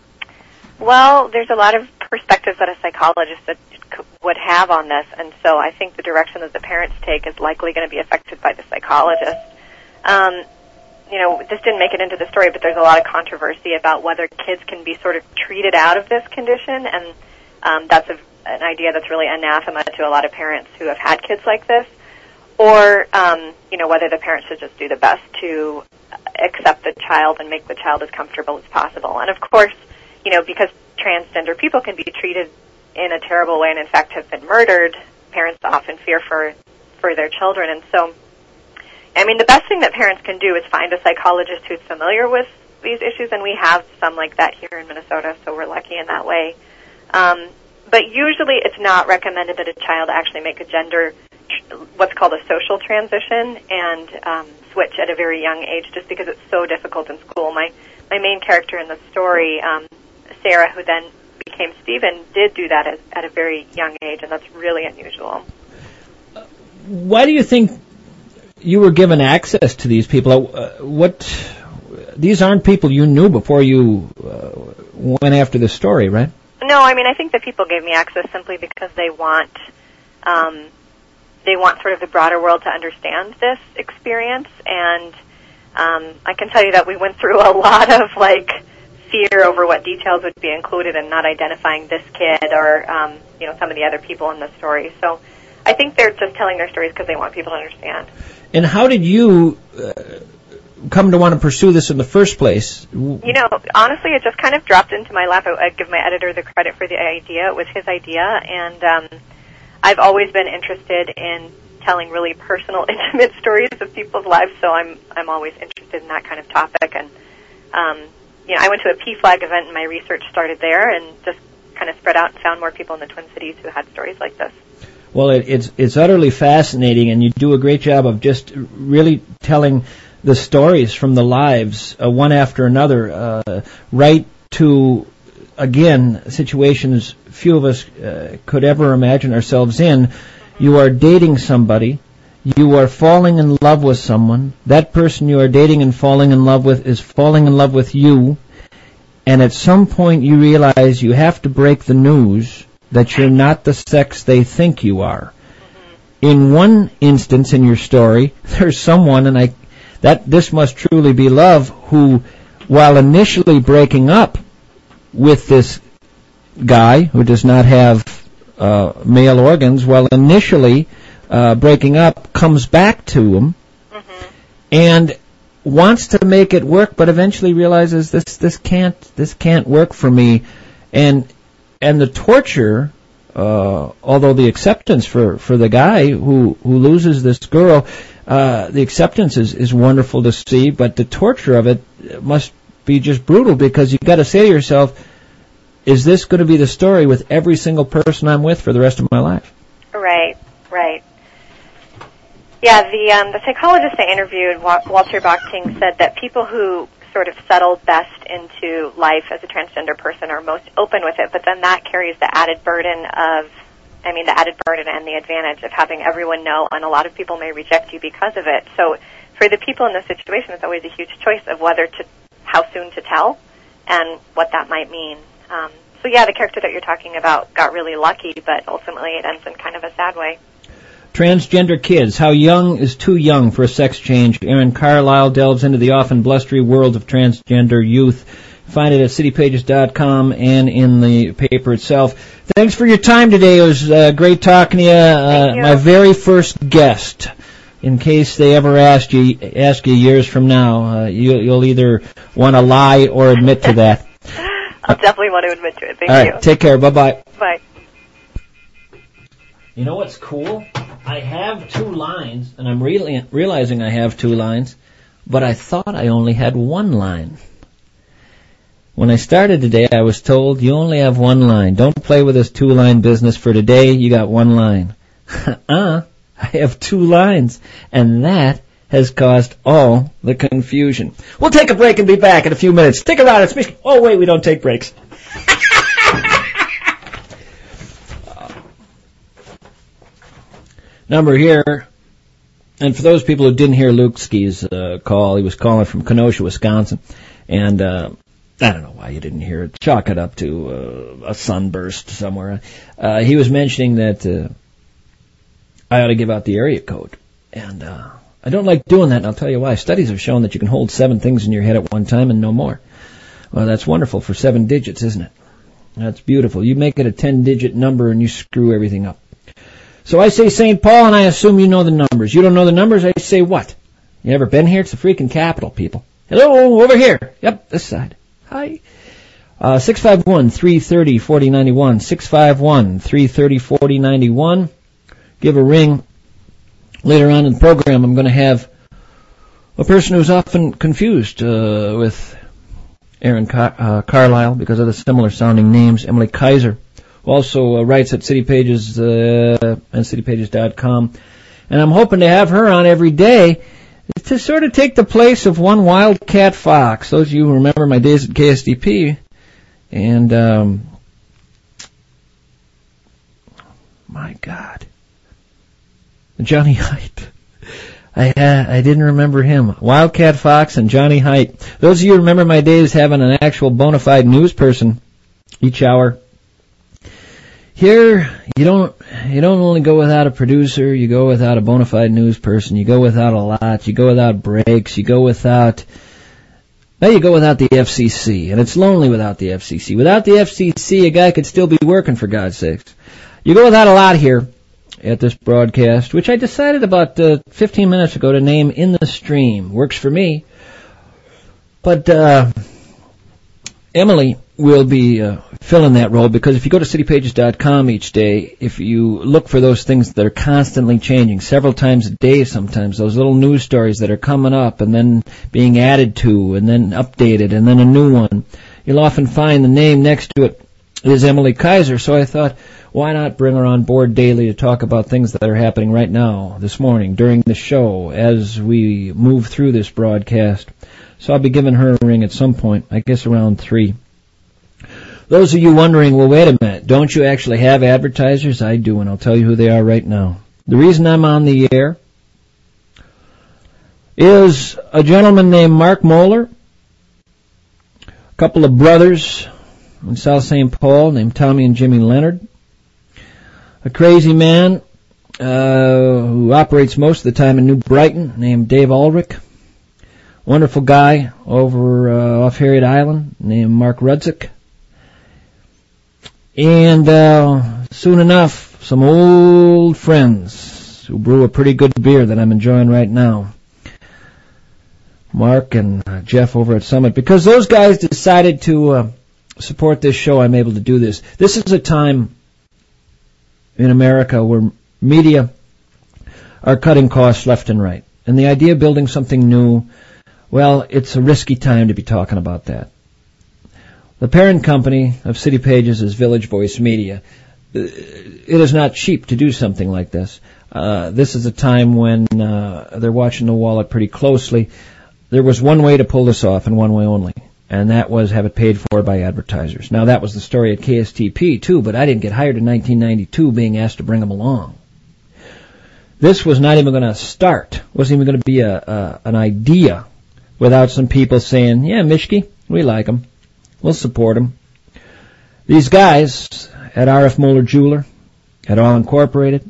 Well, there's a lot of perspectives that a psychologist would have on this, and so I think the direction that the parents take is likely going to be affected by the psychologist. Um, You know, this didn't make it into the story, but there's a lot of controversy about whether kids can be sort of treated out of this condition, and um, that's a, an idea that's really anathema to a lot of parents who have had kids like this, or, um, you know, whether the parents should just do the best to accept the child and make the child as comfortable as possible. And, of course, you know, because transgender people can be treated in a terrible way and, in fact, have been murdered, parents often fear for, for their children, and so I mean, the best thing that parents can do is find a psychologist who's familiar with these issues, and we have some like that here in Minnesota, so we're lucky in that way. Um, but usually it's not recommended that a child actually make a gender, what's called a social transition, and um, switch at a very young age, just because it's so difficult in school. My, my main character in the story, um, Sarah, who then became Stephen, did do that at, at a very young age, and that's really unusual. Why do you think you were given access to these people? Uh, what? These aren't people you knew before you uh, went after this story, right? No, I mean, I think that people gave me access simply because they want, um, they want sort of the broader world to understand this experience, and um, I can tell you that we went through a lot of like fear over what details would be included and not identifying this kid or um, you know, some of the other people in the story. So I think they're just telling their stories because they want people to understand. And how did you uh, come to want to pursue this in the first place? You know, honestly, it just kind of dropped into my lap. I, I give my editor the credit for the idea. It was his idea, and um, I've always been interested in telling really personal, intimate stories of people's lives, so I'm I'm always interested in that kind of topic. And um, you know, I went to a P FLAG event, and my research started there, and just kind of spread out and found more people in the Twin Cities who had stories like this. Well, it, it's it's utterly fascinating, and you do a great job of just really telling the stories from the lives, uh, one after another, uh, right to, again, situations few of us uh, could ever imagine ourselves in. You are dating somebody. You are falling in love with someone. That person you are dating and falling in love with is falling in love with you. And at some point you realize you have to break the news that you're not the sex they think you are. Mm-hmm. In one instance in your story, there's someone, and I, that this must truly be love, who, while initially breaking up with this guy who does not have uh, male organs, while initially uh, breaking up, comes back to him mm-hmm. and wants to make it work, but eventually realizes this this can't this can't work for me, and. And the torture, uh, although the acceptance for, for the guy who, who loses this girl, uh, the acceptance is, is wonderful to see, but the torture of it must be just brutal, because you've got to say to yourself, is this going to be the story with every single person I'm with for the rest of my life? Right, right. Yeah, the um, the psychologist I interviewed, Walter Bachting, said that people who sort of settle best into life as a transgender person are most open with it, but then that carries the added burden of, I mean, the added burden and the advantage of having everyone know, and a lot of people may reject you because of it. So for the people in this situation, it's always a huge choice of whether to, how soon to tell, and what that might mean. Um, so yeah, the character that you're talking about got really lucky, but ultimately it ends in kind of a sad way. Transgender kids, how young is too young for a sex change? Erin Carlisle delves into the often blustery world of transgender youth. Find it at city pages dot com and in the paper itself. Thanks for your time today. It was uh, great talking to you. Uh, you. My very first guest. In case they ever ask you, ask you years from now, uh, you, you'll either want to lie or admit to that. I'll definitely want to admit to it. Thank All you. right, take care. Bye-bye. Bye. You know what's cool? I have two lines, and I'm really realizing I have two lines, but I thought I only had one line. When I started today, I was told you only have one line. Don't play with this two-line business for today. You got one line. uh I have two lines, and that has caused all the confusion. We'll take a break and be back in a few minutes. Stick around. It's Michigan. Oh, wait, we don't take breaks. Number here, and for those people who didn't hear Luke Ski's uh, call, he was calling from Kenosha, Wisconsin, and uh, I don't know why you didn't hear it. Chalk it up to uh, a sunburst somewhere. Uh, he was mentioning that uh, I ought to give out the area code. And uh, I don't like doing that, and I'll tell you why. Studies have shown that you can hold seven things in your head at one time and no more. Well, that's wonderful for seven digits, isn't it? That's beautiful. You make it a ten-digit number and you screw everything up. So I say Saint Paul, and I assume you know the numbers. You don't know the numbers, I say what? You ever been here? It's the freaking capital, people. Hello, over here. Yep, this side. Hi. Uh, six five one, three three zero, four zero nine one. six five one, three three zero, four zero nine one. Give a ring. Later on in the program, I'm going to have a person who's often confused uh, with Aaron Car- uh, Carlisle because of the similar sounding names, Emily Kaiser, who also uh, writes at City Pages uh, and city pages dot com. And I'm hoping to have her on every day to sort of take the place of one Wildcat Fox. Those of you who remember my days at K S D P. And, um, my God. Johnny Height. I uh, I didn't remember him. Wildcat Fox and Johnny Height. Those of you who remember my days having an actual bona fide news person each hour. Here, you don't you don't only go without a producer, you go without a bona fide news person, you go without a lot, you go without breaks, you go without... Now you go without the F C C, and it's lonely without the F C C. Without the F C C, a guy could still be working, for God's sakes. You go without a lot here at this broadcast, which I decided about uh, fifteen minutes ago to name In the Stream. Works for me. But uh, Emily will be uh, filling that role, because if you go to city pages dot com each day, if you look for those things that are constantly changing, several times a day sometimes, those little news stories that are coming up and then being added to and then updated and then a new one, you'll often find the name next to it is Emily Kaiser. So I thought, why not bring her on board daily to talk about things that are happening right now, this morning, during the show, as we move through this broadcast. So I'll be giving her a ring at some point, I guess around three. Those of you wondering, well, wait a minute, don't you actually have advertisers? I do, and I'll tell you who they are right now. The reason I'm on the air is a gentleman named Mark Moeller, a couple of brothers in South Saint Paul named Tommy and Jimmy Leonard, a crazy man uh, who operates most of the time in New Brighton named Dave Ulrich, wonderful guy over uh, off Harriet Island named Mark Rudzik, and uh, soon enough, some old friends who brew a pretty good beer that I'm enjoying right now. Mark and uh, Jeff over at Summit. Because those guys decided to uh, support this show, I'm able to do this. This is a time in America where media are cutting costs left and right. And the idea of building something new, well, it's a risky time to be talking about that. The parent company of City Pages is Village Voice Media. It is not cheap to do something like this. Uh, this is a time when uh, they're watching the wallet pretty closely. There was one way to pull this off, and one way only, and that was have it paid for by advertisers. Now, that was the story at K S T P, too, but I didn't get hired in nineteen ninety-two being asked to bring them along. This was not even going to start, wasn't even going to be a, a an idea without some people saying, yeah, Mishke, we like them. We'll support them. These guys at R F Moeller Jeweler, at All Incorporated,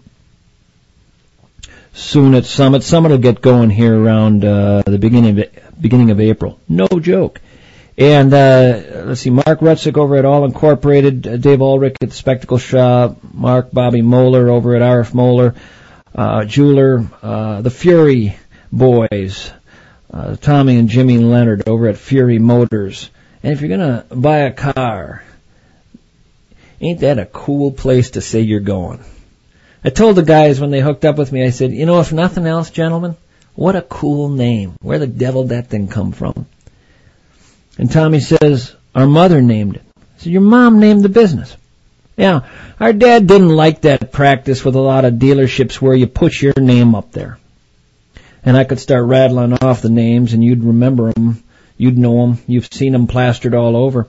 soon at Summit. Summit will get going here around uh, the beginning of beginning of April. No joke. And, uh, let's see, Mark Rutzik over at All Incorporated, uh, Dave Ulrich at the Spectacle Shop, Mark Bobby Moeller over at R F Moeller, uh, Jeweler, uh, the Fury Boys, uh, Tommy and Jimmy Leonard over at Fury Motors. And if you're gonna buy a car, ain't that a cool place to say you're going? I told the guys when they hooked up with me, I said, you know, if nothing else, gentlemen, what a cool name. Where the devil did that thing come from? And Tommy says, our mother named it. I said, your mom named the business. Yeah, our dad didn't like that practice with a lot of dealerships where you put your name up there. And I could start rattling off the names and you'd remember them. You'd know them. You've seen them plastered all over.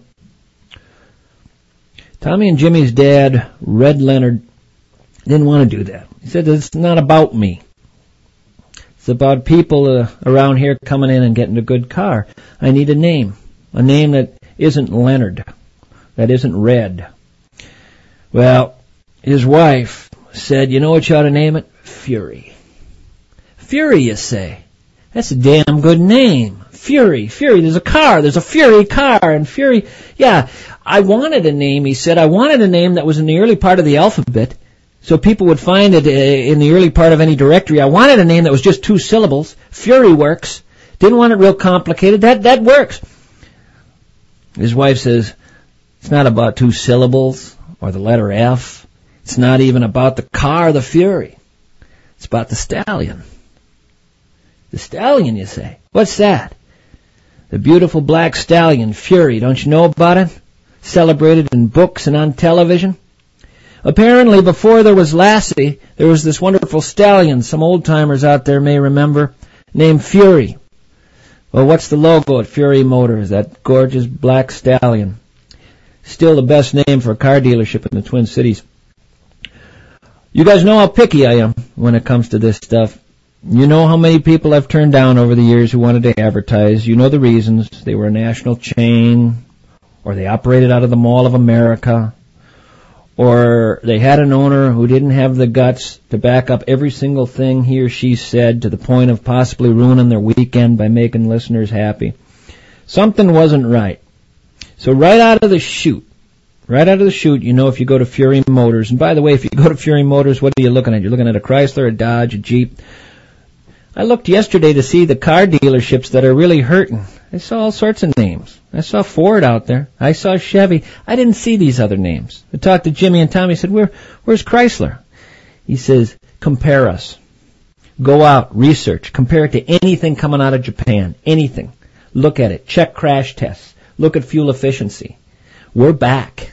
Tommy and Jimmy's dad, Red Leonard, didn't want to do that. He said, it's not about me. It's about people uh, around here coming in and getting a good car. I need a name. A name that isn't Leonard. That isn't Red. Well, his wife said, you know what you ought to name it? Fury. Fury, you say? That's a damn good name. Fury, Fury, there's a car, there's a Fury car, and Fury, yeah, I wanted a name, he said, I wanted a name that was in the early part of the alphabet, so people would find it uh, in the early part of any directory. I wanted a name that was just two syllables. Fury works. Didn't want it real complicated. That, that works. His wife says, it's not about two syllables, or the letter F. It's not even about the car, the Fury. It's about the stallion. The stallion, you say? What's that? The beautiful black stallion, Fury. Don't you know about it? Celebrated in books and on television. Apparently, before there was Lassie, there was this wonderful stallion, some old-timers out there may remember, named Fury. Well, what's the logo at Fury Motors? That gorgeous black stallion. Still the best name for a car dealership in the Twin Cities. You guys know how picky I am when it comes to this stuff. You know how many people I've turned down over the years who wanted to advertise. You know the reasons. They were a national chain, or they operated out of the Mall of America, or they had an owner who didn't have the guts to back up every single thing he or she said to the point of possibly ruining their weekend by making listeners happy. Something wasn't right. So right out of the chute, right out of the chute, you know if you go to Fury Motors. And by the way, if you go to Fury Motors, what are you looking at? You're looking at a Chrysler, a Dodge, a Jeep. I looked yesterday to see the car dealerships that are really hurting. I saw all sorts of names. I saw Ford out there. I saw Chevy. I didn't see these other names. I talked to Jimmy and Tommy. He said, Where, where's Chrysler? He says, compare us. Go out, research, compare it to anything coming out of Japan. Anything. Look at it. Check crash tests. Look at fuel efficiency. We're back.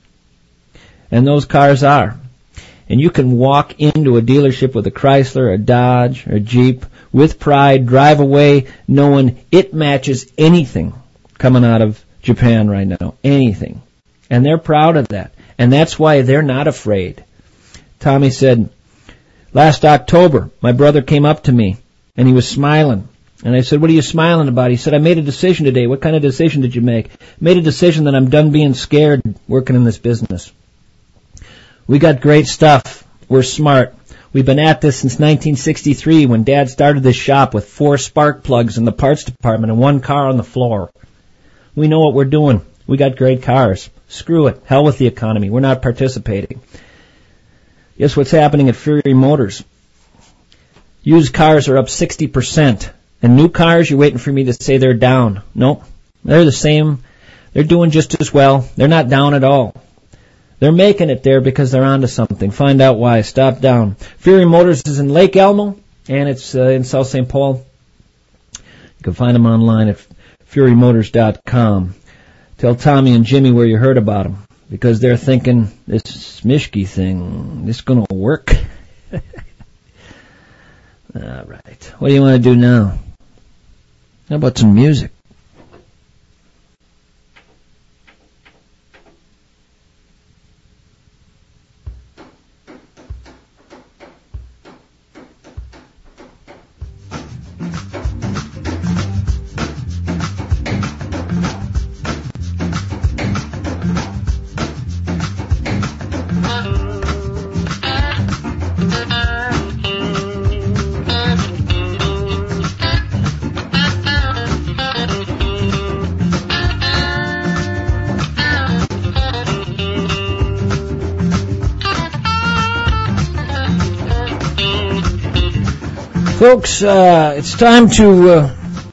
And those cars are. And you can walk into a dealership with a Chrysler, a Dodge, or a Jeep with pride, drive away knowing it matches anything coming out of Japan right now. Anything. And they're proud of that. And that's why they're not afraid. Tommy said, last October, my brother came up to me, and he was smiling. And I said, what are you smiling about? He said, I made a decision today. What kind of decision did you make? I made a decision that I'm done being scared working in this business. We got great stuff. We're smart. We've been at this since nineteen sixty-three when Dad started this shop with four spark plugs in the parts department and one car on the floor. We know what we're doing. We got great cars. Screw it. Hell with the economy. We're not participating. Guess what's happening at Fury Motors? Used cars are up sixty percent. And new cars, you're waiting for me to say they're down. Nope. They're the same. They're doing just as well. They're not down at all. They're making it there because they're onto something. Find out why. Stop down. Fury Motors is in Lake Elmo, and it's uh, in South Saint Paul. You can find them online at fury motors dot com. Tell Tommy and Jimmy where you heard about them, because they're thinking, this Mischke thing, this going to work? All right. What do you want to do now? How about some music? Thank you. Folks, uh, it's time to uh,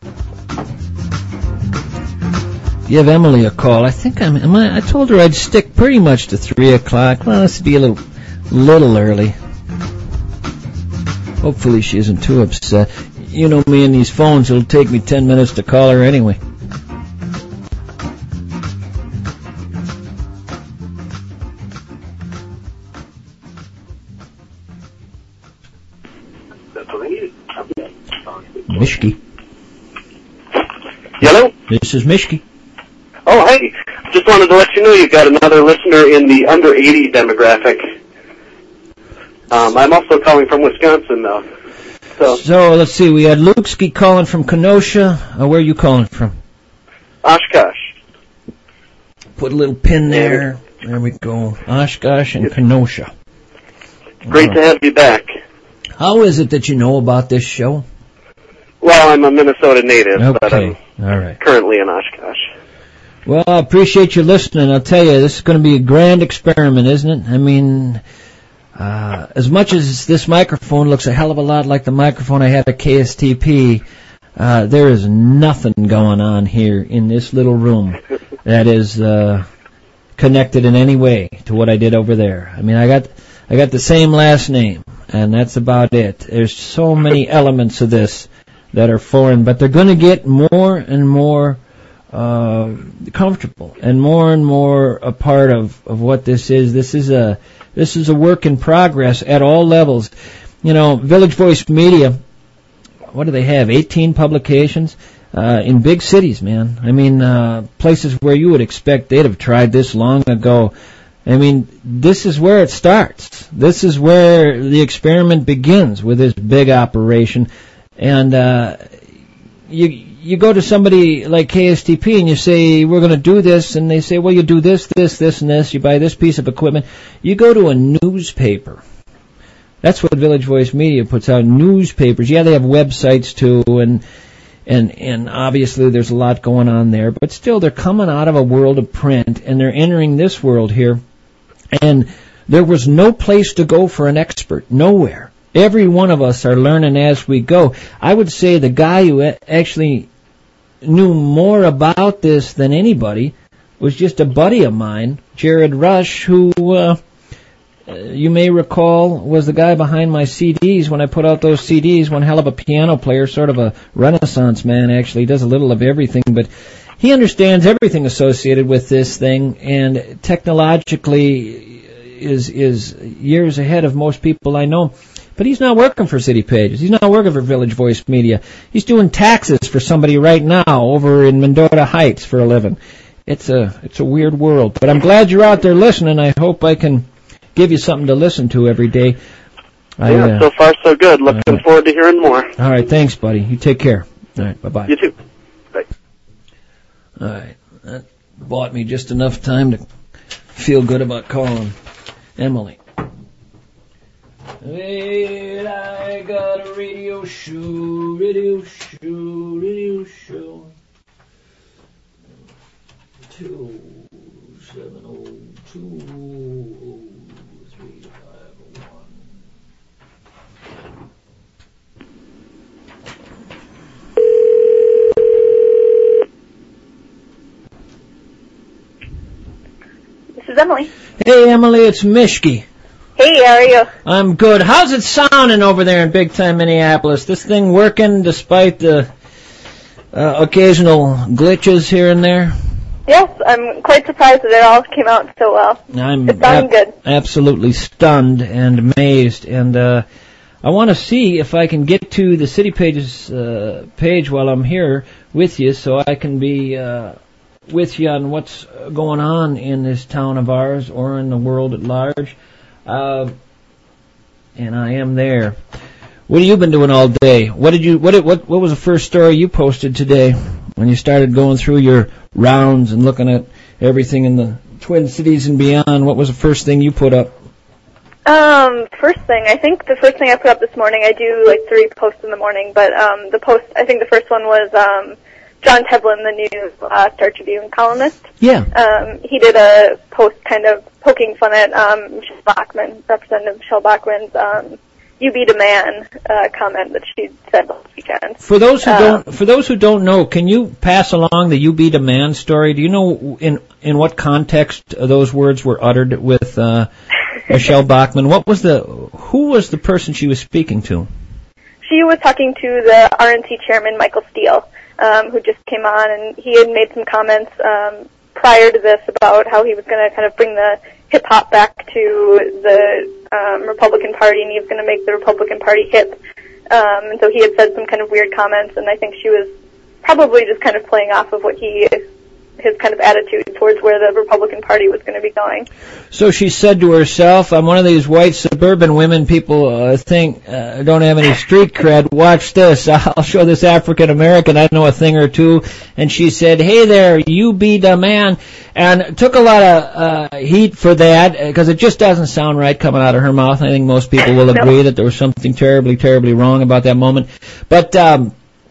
give Emily a call. I think I'm. Am I, I told her I'd stick pretty much to three o'clock. Well, this would be a little, little early. Hopefully, she isn't too upset. You know me and these phones. It'll take me ten minutes to call her anyway. Mishki. Hello? This is Mishki. Oh, hey. Just wanted to let you know you've got another listener in the under eighty demographic. Um, I'm also calling from Wisconsin, though. So, so let's see. We had Lukeski calling from Kenosha. Uh, where are you calling from? Oshkosh. Put a little pin there. There we go. Oshkosh and Kenosha. Great to have you back. How is it that you know about this show? Well, I'm a Minnesota native, okay. but I'm All right. currently in Oshkosh. Well, I appreciate you listening. I'll tell you, this is going to be a grand experiment, isn't it? I mean, uh, as much as this microphone looks a hell of a lot like the microphone I had at K S T P, uh, there is nothing going on here in this little room that is uh, connected in any way to what I did over there. I mean, I got I got the same last name, and that's about it. There's so many elements of this that are foreign, but they're going to get more and more uh, comfortable and more and more a part of, of what this is. This is a this is a work in progress at all levels. You know, Village Voice Media, what do they have? eighteen publications uh, in big cities, man. I mean, uh, places where you would expect they'd have tried this long ago. I mean, this is where it starts. This is where the experiment begins with this big operation. And uh, you you go to somebody like K S T P and you say, we're going to do this, and they say, well, you do this, this, this, and this. You buy this piece of equipment. You go to a newspaper. That's what Village Voice Media puts out, newspapers. Yeah, they have websites too, and and and obviously there's a lot going on there. But still, they're coming out of a world of print, and they're entering this world here. And there was no place to go for an expert, nowhere. Every one of us are learning as we go. I would say the guy who actually knew more about this than anybody was just a buddy of mine, Jared Rush, who uh, you may recall was the guy behind my C Ds when I put out those C Ds. One hell of a piano player, sort of a Renaissance man, actually. He does a little of everything, but he understands everything associated with this thing, and technologically is is years ahead of most people I know. But he's not working for City Pages. He's not working for Village Voice Media. He's doing taxes for somebody right now over in Mendota Heights for a living. It's a it's a weird world. But I'm glad you're out there listening. I hope I can give you something to listen to every day. I, yeah, uh, so far so good. Looking uh, forward to hearing more. All right, thanks, buddy. You take care. All right, bye-bye. You too. Bye. All right, that bought me just enough time to feel good about calling Emily. Wait, I got a radio show, radio show, radio show. Two seven oh two oh three five one. This is Emily. Hey, Emily, it's Mishki. Hey, how are you? I'm good. How's it sounding over there in big time Minneapolis? This thing working despite the uh, occasional glitches here and there? Yes, I'm quite surprised that it all came out so well. I'm It's sounding good. absolutely stunned and amazed, and uh, I want to see if I can get to the City Pages uh, page while I'm here with you, so I can be uh, with you on what's going on in this town of ours or in the world at large. Uh, and I am there. What have you been doing all day? What did you? What what what was the first story you posted today when you started going through your rounds and looking at everything in the Twin Cities and beyond? What was the first thing you put up? Um, first thing, I think the first thing I put up this morning, I do like three posts in the morning, but um, the post, I think the first one was um, John Tevlin, the new uh, Star Tribune columnist. Yeah. Um, he did a post kind of poking fun at um, Michelle Bachmann, Representative Michelle Bachmann's um, "You beat a man" uh, comment that she said last weekend. For those who um, don't, for those who don't know, can you pass along the "You beat a man" story? Do you know in in what context those words were uttered with uh, Michelle Bachmann? What was the who was the person she was speaking to? She was talking to the R N C chairman, Michael Steele, um, who just came on, and he had made some comments um, prior to this about how he was going to kind of bring the hip-hop back to the um, Republican Party, and he was going to make the Republican Party hip. Um, and so he had said some kind of weird comments, and I think she was probably just kind of playing off of what he, his kind of attitude towards where the Republican Party was going to be going. So she said to herself, I'm one of these white suburban women people uh, think uh, don't have any street cred. Watch this. I'll show this African American I know a thing or two. And she said, hey there, you be the man. And took a lot of uh, heat for that because it just doesn't sound right coming out of her mouth. I think most people will agree no. that there was something terribly, terribly wrong about that moment. But um,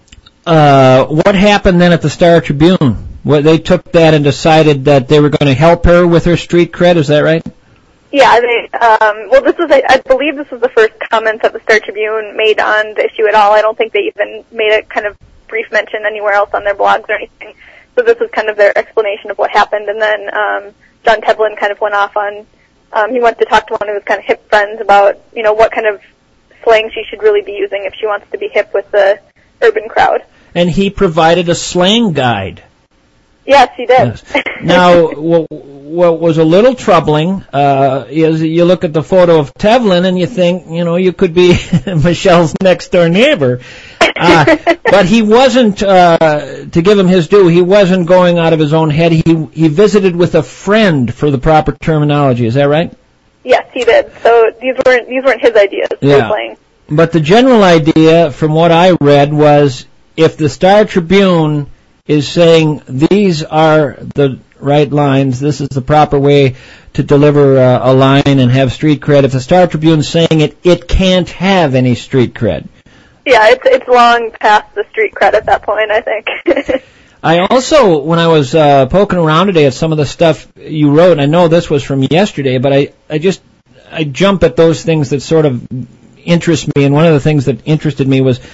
uh, what happened then at the Star Tribune? Well, they took that and decided that they were going to help her with her street cred. Is that right? Yeah. They, um, well, this was, I, I believe, this was the first comments that the Star Tribune made on the issue at all. I don't think they even made a kind of brief mention anywhere else on their blogs or anything. So this was kind of their explanation of what happened. And then um, John Tevlin kind of went off on. Um, he went to talk to one of his kind of hip friends about, you know, what kind of slang she should really be using if she wants to be hip with the urban crowd. And he provided a slang guide. Yes, he did. Yes. Now, what, what was a little troubling uh, is you look at the photo of Tevlin and you think, you know, you could be Michelle's next-door neighbor. Uh, but he wasn't, uh, to give him his due, he wasn't going out of his own head. He he visited with a friend for the proper terminology. Is that right? Yes, he did. So these weren't these weren't his ideas. Yeah. Playing. But the general idea, from what I read, was if the Star Tribune is saying these are the right lines, this is the proper way to deliver uh, a line and have street cred. If the Star Tribune's saying it, it can't have any street cred. Yeah, it's it's long past the street cred at that point, I think. I also, when I was uh, poking around today at some of the stuff you wrote, and I know this was from yesterday, but I, I just, I jump at those things that sort of interest me, and one of the things that interested me was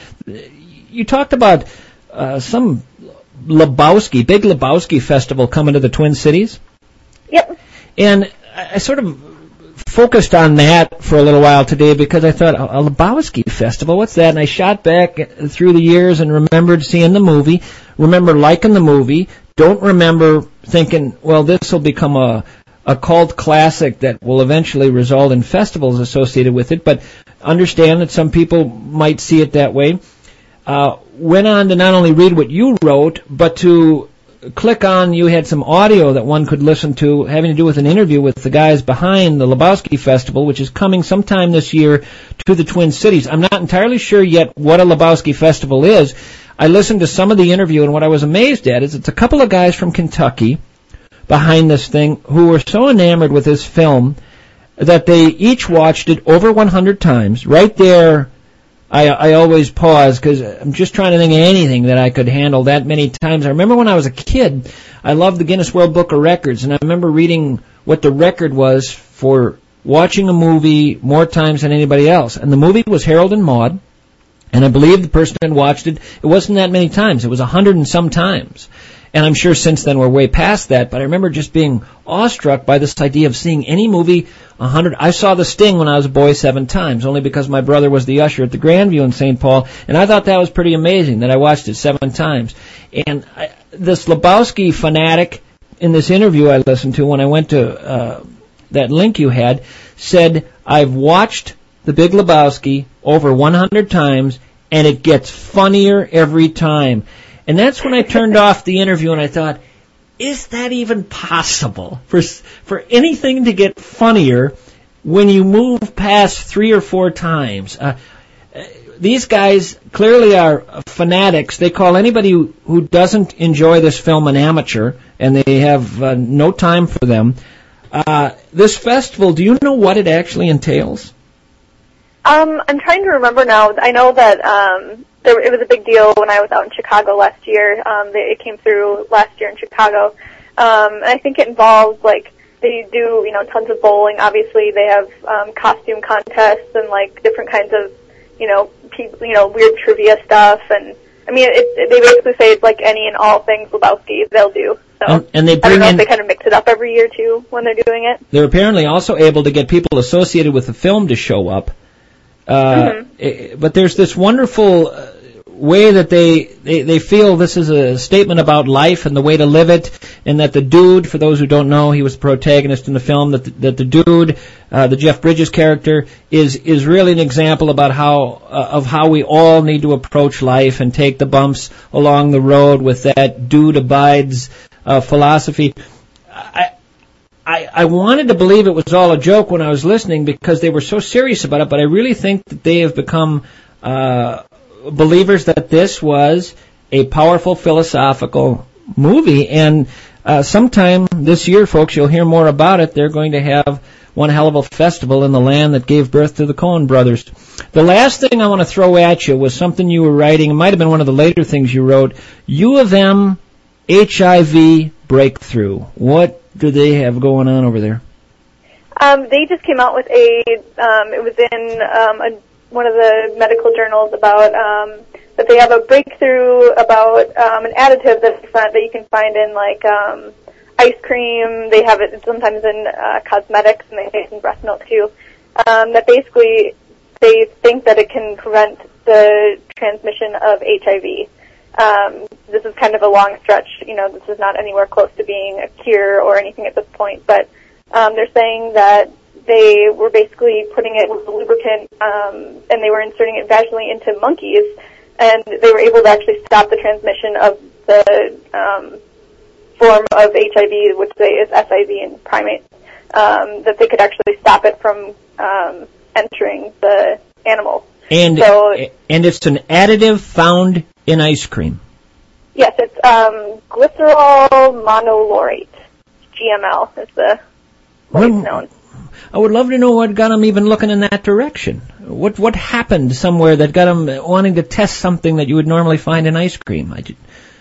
you talked about uh, some Lebowski, big Lebowski festival coming to the Twin Cities. Yep. And I sort of focused on that for a little while today because I thought, a Lebowski festival, what's that? And I shot back through the years and remembered seeing the movie, remember liking the movie, don't remember thinking, well, this will become a, a cult classic that will eventually result in festivals associated with it, but understand that some people might see it that way. Uh, went on to not only read what you wrote, but to click on, you had some audio that one could listen to having to do with an interview with the guys behind the Lebowski Festival, which is coming sometime this year to the Twin Cities. I'm not entirely sure yet what a Lebowski Festival is. I listened to some of the interview, and what I was amazed at is it's a couple of guys from Kentucky behind this thing who were so enamored with this film that they each watched it over one hundred times. Right there, I, I always pause because I'm just trying to think of anything that I could handle that many times. I remember when I was a kid, I loved the Guinness World Book of Records, and I remember reading what the record was for watching a movie more times than anybody else. And the movie was Harold and Maude, and I believe the person had watched it, it wasn't that many times. It was a hundred and some times. And I'm sure since then we're way past that, but I remember just being awestruck by this idea of seeing any movie a hundred. I saw The Sting when I was a boy seven times, only because my brother was the usher at the Grandview in Saint Paul, and I thought that was pretty amazing that I watched it seven times. And I, this Lebowski fanatic in this interview I listened to when I went to uh, that link you had said, I've watched The Big Lebowski over one hundred times, and it gets funnier every time. And that's when I turned off the interview and I thought, is that even possible for for anything to get funnier when you move past three or four times? Uh, these guys clearly are fanatics. They call anybody who, who doesn't enjoy this film an amateur, and they have uh, no time for them. Uh, this festival, do you know what it actually entails? Um, I'm trying to remember now. I know that um, there, it was a big deal when I was out in Chicago last year. Um, they, it came through last year in Chicago. Um, and I think it involves, like, they do, you know, tons of bowling. Obviously, they have um, costume contests and like different kinds of, you know, people, you know, weird trivia stuff. And I mean, it, it, they basically say it's like any and all things Lebowski they'll do. So And, and they I don't bring know in. if they kind of mix it up every year too when they're doing it. They're apparently also able to get people associated with the film to show up. Uh, Mm-hmm. it- but there's this wonderful uh, way that they, they they feel this is a statement about life and the way to live it, and that the dude, for those who don't know, he was the protagonist in the film, that the, that the dude, uh, the Jeff Bridges character, is is really an example about how uh, of how we all need to approach life and take the bumps along the road with that dude abides uh, philosophy. I, I, I wanted to believe it was all a joke when I was listening because they were so serious about it, but I really think that they have become uh, believers that this was a powerful philosophical movie. And uh, sometime this year, folks, you'll hear more about it. They're going to have one hell of a festival in the land that gave birth to the Coen brothers. The last thing I want to throw at you was something you were writing. It might have been one of the later things you wrote. U of M H I V breakthrough. What do they have going on over there? Um, they just came out with a, um, it was in um, a, one of the medical journals about um, that they have a breakthrough about um, an additive that, that you can find in like um, ice cream. They have it sometimes in uh, cosmetics, and they say it's in breast milk too. Um, that basically they think that it can prevent the transmission of H I V. Um, this is kind of a long stretch. You know, this is not anywhere close to being a cure or anything at this point, but um, they're saying that they were basically putting it with a lubricant, um, and they were inserting it vaginally into monkeys, and they were able to actually stop the transmission of the um, form of H I V, which they, is S I V in primates, um, that they could actually stop it from um, entering the animal. And so, and it's an additive found in ice cream. Yes, it's um, glycerol monolaurate. G M L is the what it's known. I would love to know what got them even looking in that direction. What what happened somewhere that got them wanting to test something that you would normally find in ice cream? I,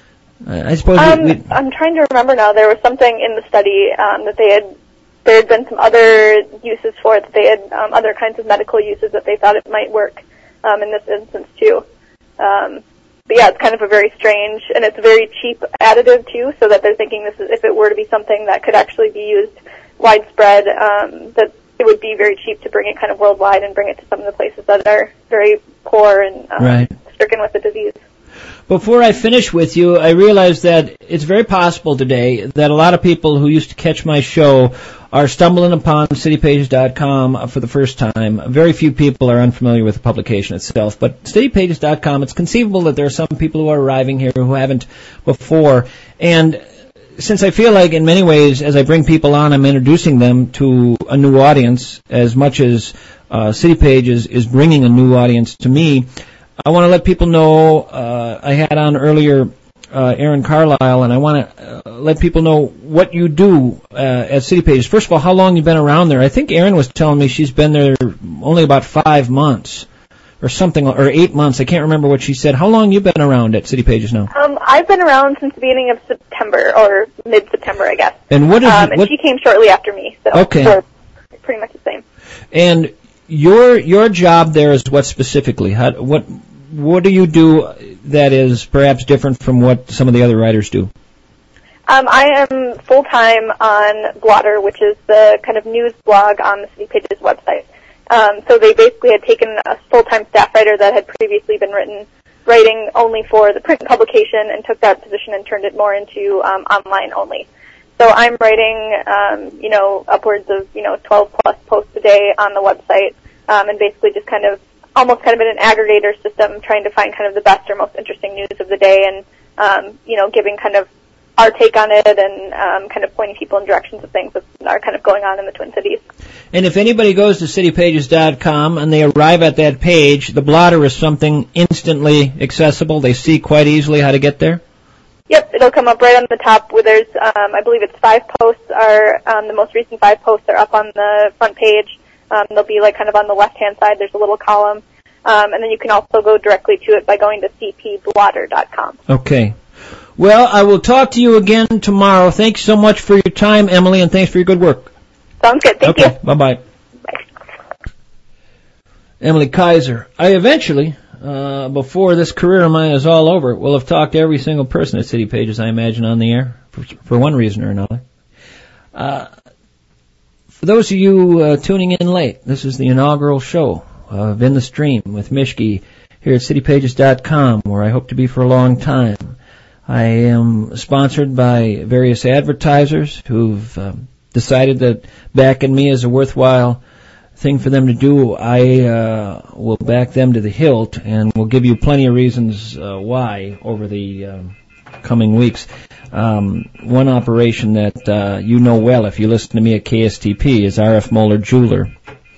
I suppose. Um, we, we, I'm trying to remember now. There was something in the study um, that they had. There had been some other uses for it. That they had um, other kinds of medical uses that they thought it might work um, in this instance too. Um, but yeah, it's kind of a very strange, and it's a very cheap additive too. So that they're thinking this is, if it were to be something that could actually be used widespread, um, that it would be very cheap to bring it kind of worldwide and bring it to some of the places that are very poor and um, right. stricken with the disease. Before I finish with you, I realize that it's very possible today that a lot of people who used to catch my show are stumbling upon city pages dot com for the first time. Very few people are unfamiliar with the publication itself, but city pages dot com, it's conceivable that there are some people who are arriving here who haven't before. And since I feel like in many ways, as I bring people on, I'm introducing them to a new audience as much as uh, City Pages is bringing a new audience to me, I want to let people know, uh, I had on earlier uh, Aaron Carlisle, and I want to uh, let people know what you do uh, at City Pages. First of all, how long you've been around there. I think Aaron was telling me she's been there only about five months or something, or eight months. I can't remember what she said. How long you been around at City Pages now? Um, I've been around since the beginning of September, or mid-September, I guess. And what is um, and what, she came shortly after me, so okay. we're pretty much the same. And your your job there is what specifically? How, what what do you do that is perhaps different from what some of the other writers do? Um, I am full-time on Blotter, which is the kind of news blog on the City Pages website. Um, so they basically had taken a full-time staff writer that had previously been written, writing only for the print publication, and took that position and turned it more into um, online only. So I'm writing, um, you know, upwards of, you know, twelve plus posts a day on the website, um, and basically just kind of, almost kind of in an aggregator system, trying to find kind of the best or most interesting news of the day, and, um, you know, giving kind of our take on it, and um, kind of pointing people in directions of things that are kind of going on in the Twin Cities. And if anybody goes to city pages dot com and they arrive at that page, the blotter is something instantly accessible. They see quite easily how to get there? Yep, it'll come up right on the top where there's, um, I believe it's five posts are, um, the most recent five posts are up on the front page. Um, they'll be like kind of on the left-hand side. There's a little column. Um, and then you can also go directly to it by going to c p blotter dot com. Okay. Well, I will talk to you again tomorrow. Thanks so much for your time, Emily, and thanks for your good work. Sounds good. Thank okay, you. Bye-bye. Bye. Emily Kaiser. I eventually, uh, before this career of mine is all over, will have talked to every single person at City Pages, I imagine, on the air, for, for one reason or another. Uh, for those of you uh, tuning in late, this is the inaugural show of In the Stream with Mishki here at city pages dot com, where I hope to be for a long time. I am sponsored by various advertisers who've um, decided that backing me is a worthwhile thing for them to do. I uh, will back them to the hilt, and will give you plenty of reasons uh, why over the um, coming weeks. Um, one operation that uh, you know well if you listen to me at K S T P is R F Moeller Jeweler.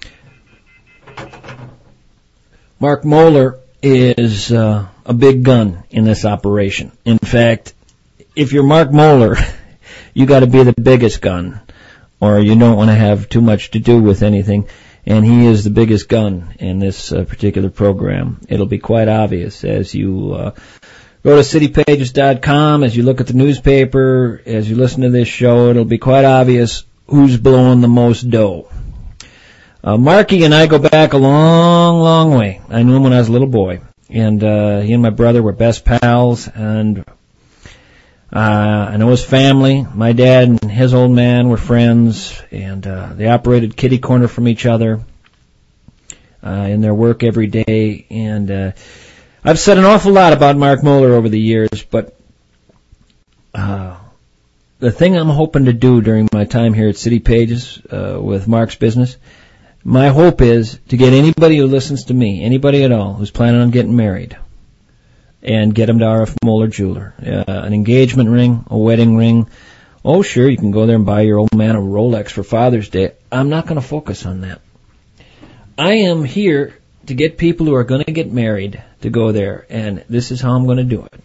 Mark Moeller is uh, a big gun in this operation. In fact, if you're Mark Moeller, you got to be the biggest gun, or you don't want to have too much to do with anything. And he is the biggest gun in this uh, particular program. It'll be quite obvious as you uh, go to city pages dot com, as you look at the newspaper, as you listen to this show. It'll be quite obvious who's blowing the most dough. Uh, Marky and I go back a long, long way. I knew him when I was a little boy. And uh, he and my brother were best pals. And uh, I know his family. My dad and his old man were friends. And uh, they operated kitty corner from each other uh, in their work every day. And uh, I've said an awful lot about Mark Moeller over the years. But uh, the thing I'm hoping to do during my time here at City Pages uh, with Mark's business, my hope is to get anybody who listens to me, anybody at all, who's planning on getting married, and get them to R F Moeller Jeweler. Uh, an engagement ring, a wedding ring. Oh, sure, you can go there and buy your old man a Rolex for Father's Day. I'm not going to focus on that. I am here to get people who are going to get married to go there, and this is how I'm going to do it.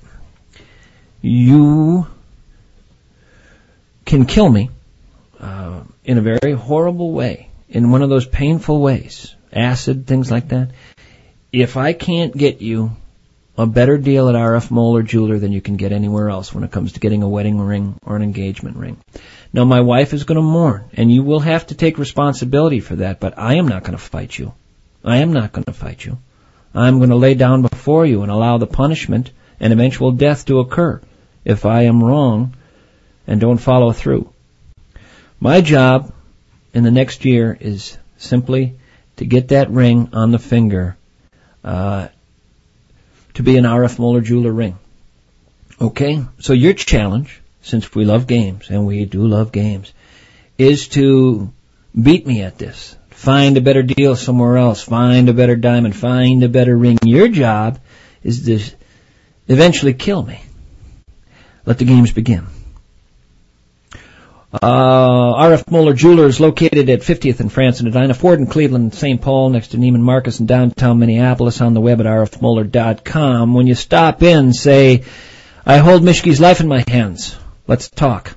You can kill me uh, in a very horrible way. In one of those painful ways, acid, things like that. If I can't get you a better deal at R F Moeller Jeweler than you can get anywhere else when it comes to getting a wedding ring or an engagement ring. Now, my wife is going to mourn, and you will have to take responsibility for that, but I am not going to fight you. I am not going to fight you. I'm going to lay down before you and allow the punishment and eventual death to occur if I am wrong and don't follow through. My job in the next year is simply to get that ring on the finger uh, to be an R F Moeller Jeweler ring. Okay? So your challenge, since we love games, and we do love games, is to beat me at this. Find a better deal somewhere else. Find a better diamond. Find a better ring. Your job is to eventually kill me. Let the games begin. Uh, R F Moeller Jeweler is located at fiftieth and France and Edina, Ford and Cleveland, Saint Paul, next to Neiman Marcus in downtown Minneapolis, on the web at R F Moeller dot com. When you stop in, say, I hold Mishki's life in my hands. Let's talk.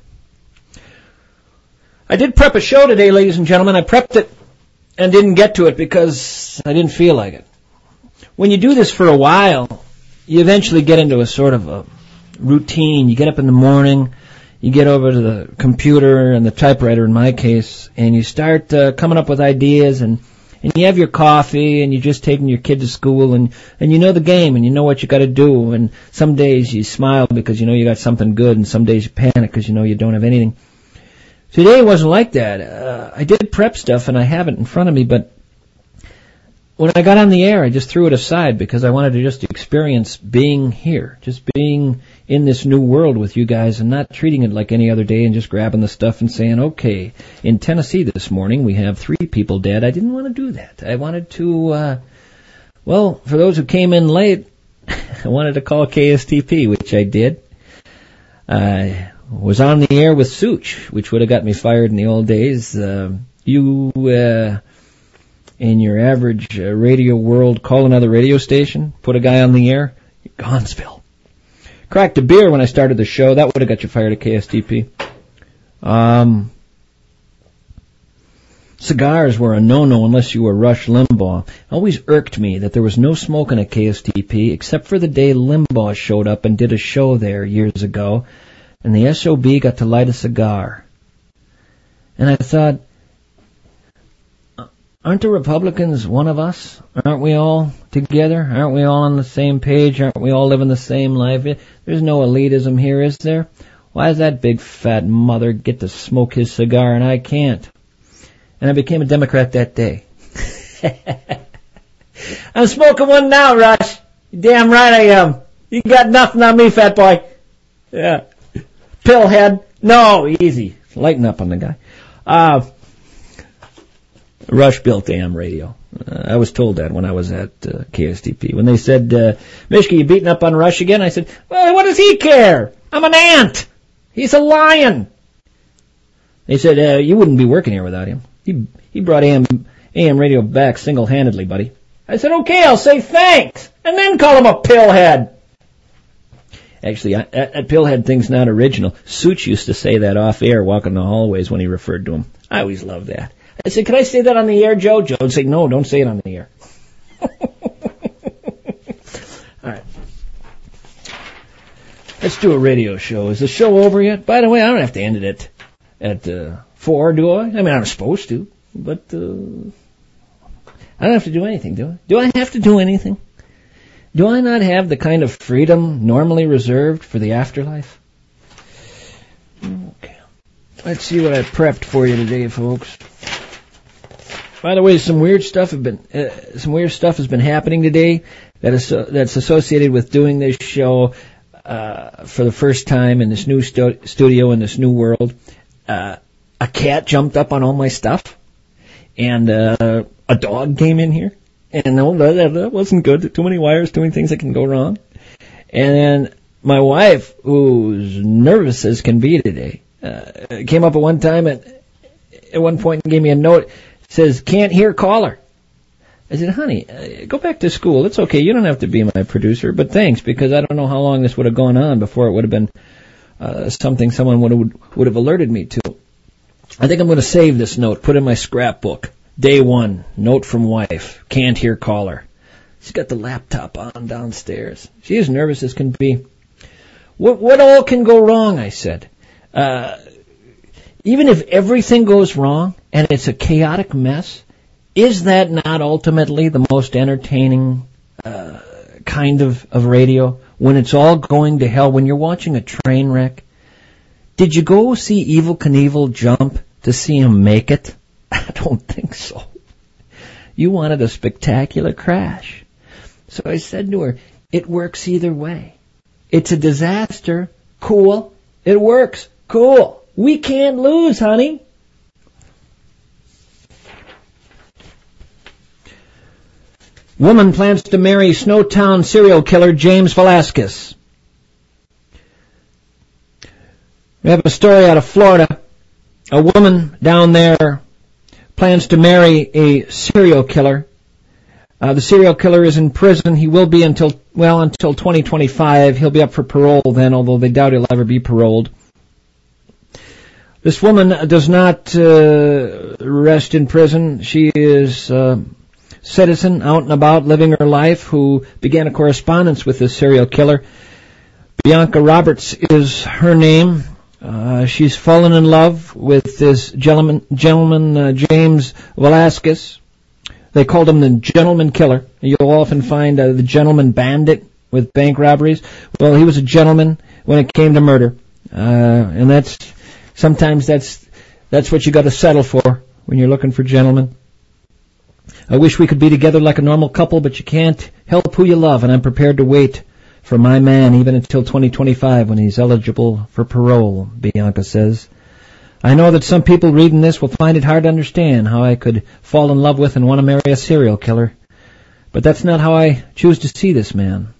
I did prep a show today, ladies and gentlemen. I prepped it and didn't get to it because I didn't feel like it. When you do this for a while, you eventually get into a sort of a routine. You get up in the morning, you get over to the computer and the typewriter in my case, and you start uh, coming up with ideas, and, and you have your coffee, and you're just taking your kid to school, and, and you know the game, and you know what you got to do, and some days you smile because you know you got something good, and some days you panic because you know you don't have anything. Today it wasn't like that. Uh, I did prep stuff, and I have it in front of me, but when I got on the air, I just threw it aside because I wanted to just experience being here, just being in this new world with you guys and not treating it like any other day and just grabbing the stuff and saying, okay, in Tennessee this morning we have three people dead. I didn't want to do that. I wanted to, uh, well, for those who came in late, I wanted to call K S T P, which I did. I was on the air with Such, which would have got me fired in the old days. Uh, you, uh, in your average uh, radio world, call another radio station, put a guy on the air, Gonzville. Cracked a beer when I started the show. That would have got you fired at K S T P. Um, Cigars were a no-no unless you were Rush Limbaugh. It always irked me that there was no smoking at K S T P except for the day Limbaugh showed up and did a show there years ago, and the S O B got to light a cigar. And I thought, aren't the Republicans one of us? Aren't we all together? Aren't we all on the same page? Aren't we all living the same life? There's no elitism here, is there? Why does that big fat mother get to smoke his cigar and I can't? And I became a Democrat that day. I'm smoking one now, Rush. Damn right I am. You got nothing on me, fat boy. Yeah. Pillhead. No, easy. Lighten up on the guy. Uh, Rush built A M radio. Uh, I was told that when I was at uh, K S T P. When they said, uh, Mishka, you beating up on Rush again? I said, well, what does he care? I'm an ant. He's a lion. They said, uh, you wouldn't be working here without him. He he brought A M, A M radio back single-handedly, buddy. I said, okay, I'll say thanks, and then call him a pillhead. Actually, I, that, that pillhead thing's not original. Such used to say that off-air walking the hallways when he referred to him. I always loved that. I said, can I say that on the air, Joe? Joe would say, no, don't say it on the air. All right. Let's do a radio show. Is the show over yet? By the way, I don't have to end it at, at uh, four, do I? I mean, I'm supposed to, but uh, I don't have to do anything, do I? Do I have to do anything? Do I not have the kind of freedom normally reserved for the afterlife? Okay. Let's see what I prepped for you today, folks. By the way, some weird stuff have been uh, some weird stuff has been happening today that is uh, that's associated with doing this show uh, for the first time in this new stu- studio in this new world. Uh, a cat jumped up on all my stuff, and uh, a dog came in here, and no, that, that wasn't good. Too many wires, too many things that can go wrong. And then my wife, who's nervous as can be today, uh, came up at one time and at one point and gave me a note. Says, can't hear caller. I said, honey, uh, go back to school. It's okay. You don't have to be my producer, but thanks, because I don't know how long this would have gone on before it would have been uh, something someone would have, would have alerted me to. I think I'm going to save this note, put it in my scrapbook. Day one, note from wife, can't hear caller. She's got the laptop on downstairs. She is nervous as can be. What, what all can go wrong, I said. Uh, even if everything goes wrong, and it's a chaotic mess, is that not ultimately the most entertaining uh, kind of, of radio? When it's all going to hell, when you're watching a train wreck? Did you go see Evel Knievel jump to see him make it? I don't think so. You wanted a spectacular crash. So I said to her, it works either way. It's a disaster. Cool. It works. Cool. We can't lose, honey. Woman plans to marry Snowtown serial killer James Velasquez. We have a story out of Florida. A woman down there plans to marry a serial killer. Uh, the serial killer is in prison. He will be until, well, until twenty twenty-five. He'll be up for parole then, although they doubt he'll ever be paroled. This woman does not uh, rest in prison. She is a uh, citizen out and about living her life who began a correspondence with this serial killer. Bianca Roberts is her name. Uh, she's fallen in love with this gentleman, gentleman uh, James Velasquez. They called him the gentleman killer. You'll often find uh, the gentleman bandit with bank robberies. Well, he was a gentleman when it came to murder. Uh, and that's, sometimes that's, that's what you gotta settle for when you're looking for gentlemen. I wish we could be together like a normal couple, but you can't help who you love, and I'm prepared to wait for my man even until twenty twenty-five when he's eligible for parole, Bianca says. I know that some people reading this will find it hard to understand how I could fall in love with and want to marry a serial killer, but that's not how I choose to see this man.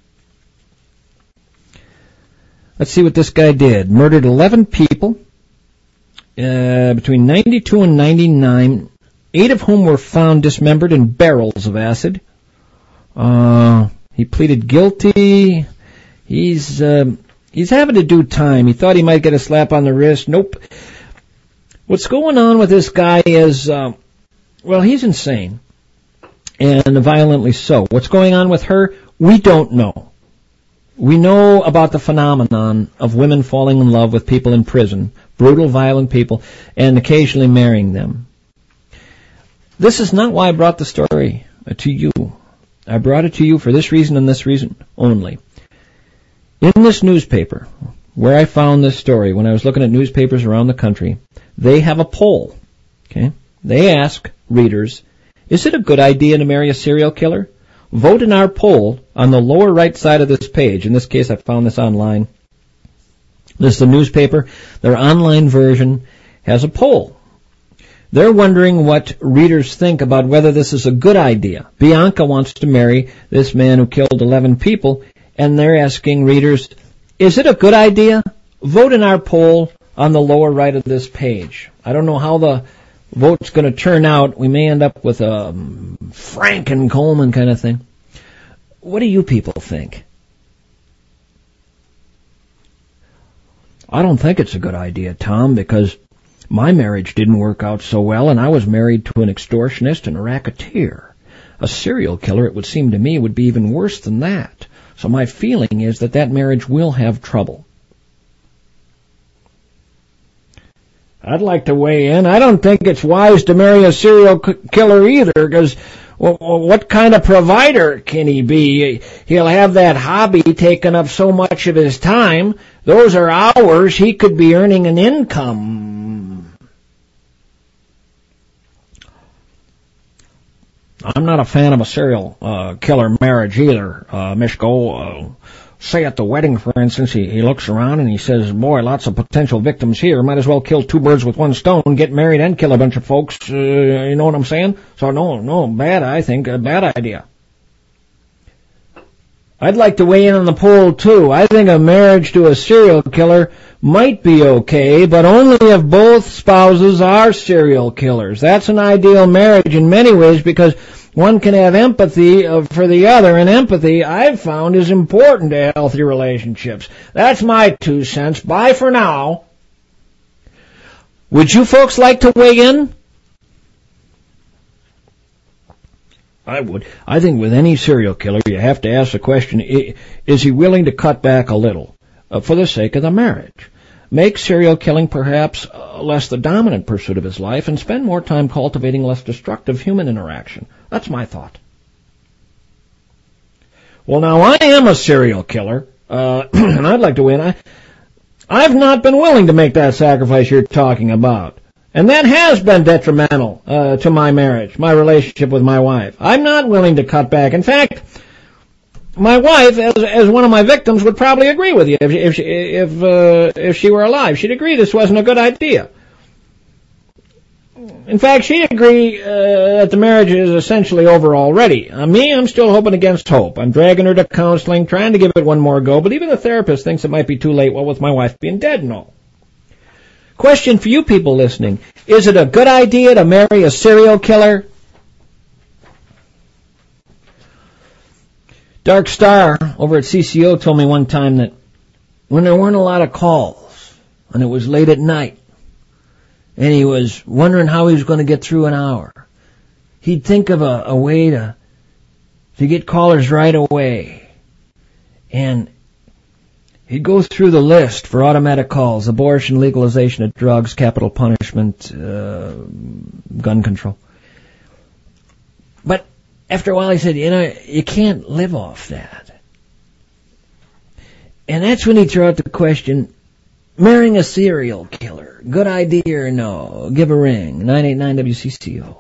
Let's see what this guy did. Murdered eleven people uh, between ninety-two and ninety-nine, eight of whom were found dismembered in barrels of acid. Uh... He pleaded guilty. He's uh, he's having to do time. He thought he might get a slap on the wrist. Nope. What's going on with this guy is, uh, well, he's insane, and violently so. What's going on with her, we don't know. We know about the phenomenon of women falling in love with people in prison, brutal, violent people, and occasionally marrying them. This is not why I brought the story to you. I brought it to you for this reason and this reason only. In this newspaper, where I found this story, when I was looking at newspapers around the country, they have a poll. Okay? They ask readers, is it a good idea to marry a serial killer? Vote in our poll on the lower right side of this page. In this case, I found this online. This is the newspaper. Their online version has a poll. They're wondering what readers think about whether this is a good idea. Bianca wants to marry this man who killed eleven people, and they're asking readers, is it a good idea? Vote in our poll on the lower right of this page. I don't know how the vote's going to turn out. We may end up with a Frank and Coleman kind of thing. What do you people think? I don't think it's a good idea, Tom, because my marriage didn't work out so well, and I was married to an extortionist and a racketeer. A serial killer, it would seem to me, would be even worse than that. So my feeling is that that marriage will have trouble. I'd like to weigh in. I don't think it's wise to marry a serial c- killer either, because well, what kind of provider can he be? He'll have that hobby taking up so much of his time. Those are hours he could be earning an income. I'm not a fan of a serial uh, killer marriage either, uh, Mishko. Uh, say at the wedding, for instance, he, he looks around and he says, boy, lots of potential victims here. Might as well kill two birds with one stone, get married and kill a bunch of folks. Uh, you know what I'm saying? So no, no, bad, I think, a bad idea. I'd like to weigh in on the poll, too. I think a marriage to a serial killer might be okay, but only if both spouses are serial killers. That's an ideal marriage in many ways because one can have empathy for the other, and empathy, I've found, is important to healthy relationships. That's my two cents. Bye for now. Would you folks like to weigh in? I would. I think with any serial killer, you have to ask the question, is he willing to cut back a little uh, for the sake of the marriage? Make serial killing perhaps uh, less the dominant pursuit of his life and spend more time cultivating less destructive human interaction. That's my thought. Well, now, I am a serial killer, uh, and I'd like to win. I, I've not been willing to make that sacrifice you're talking about. And that has been detrimental uh, to my marriage, my relationship with my wife. I'm not willing to cut back. In fact, my wife, as, as one of my victims, would probably agree with you if she, if she, if, uh, if she were alive. She'd agree this wasn't a good idea. In fact, she'd agree uh, that the marriage is essentially over already. Uh, me, I'm still hoping against hope. I'm dragging her to counseling, trying to give it one more go, but even the therapist thinks it might be too late, well, with my wife being dead and all. Question for you people listening. Is it a good idea to marry a serial killer? Dark Star over at C C O told me one time that when there weren't a lot of calls and it was late at night and he was wondering how he was going to get through an hour, he'd think of a, a way to to get callers right away. And he'd go through the list for automatic calls: abortion, legalization of drugs, capital punishment, uh, gun control. But after a while he said, you know, you can't live off that. And that's when he'd throw out the question, marrying a serial killer, good idea or no? Give a ring, nine eight nine W C C O.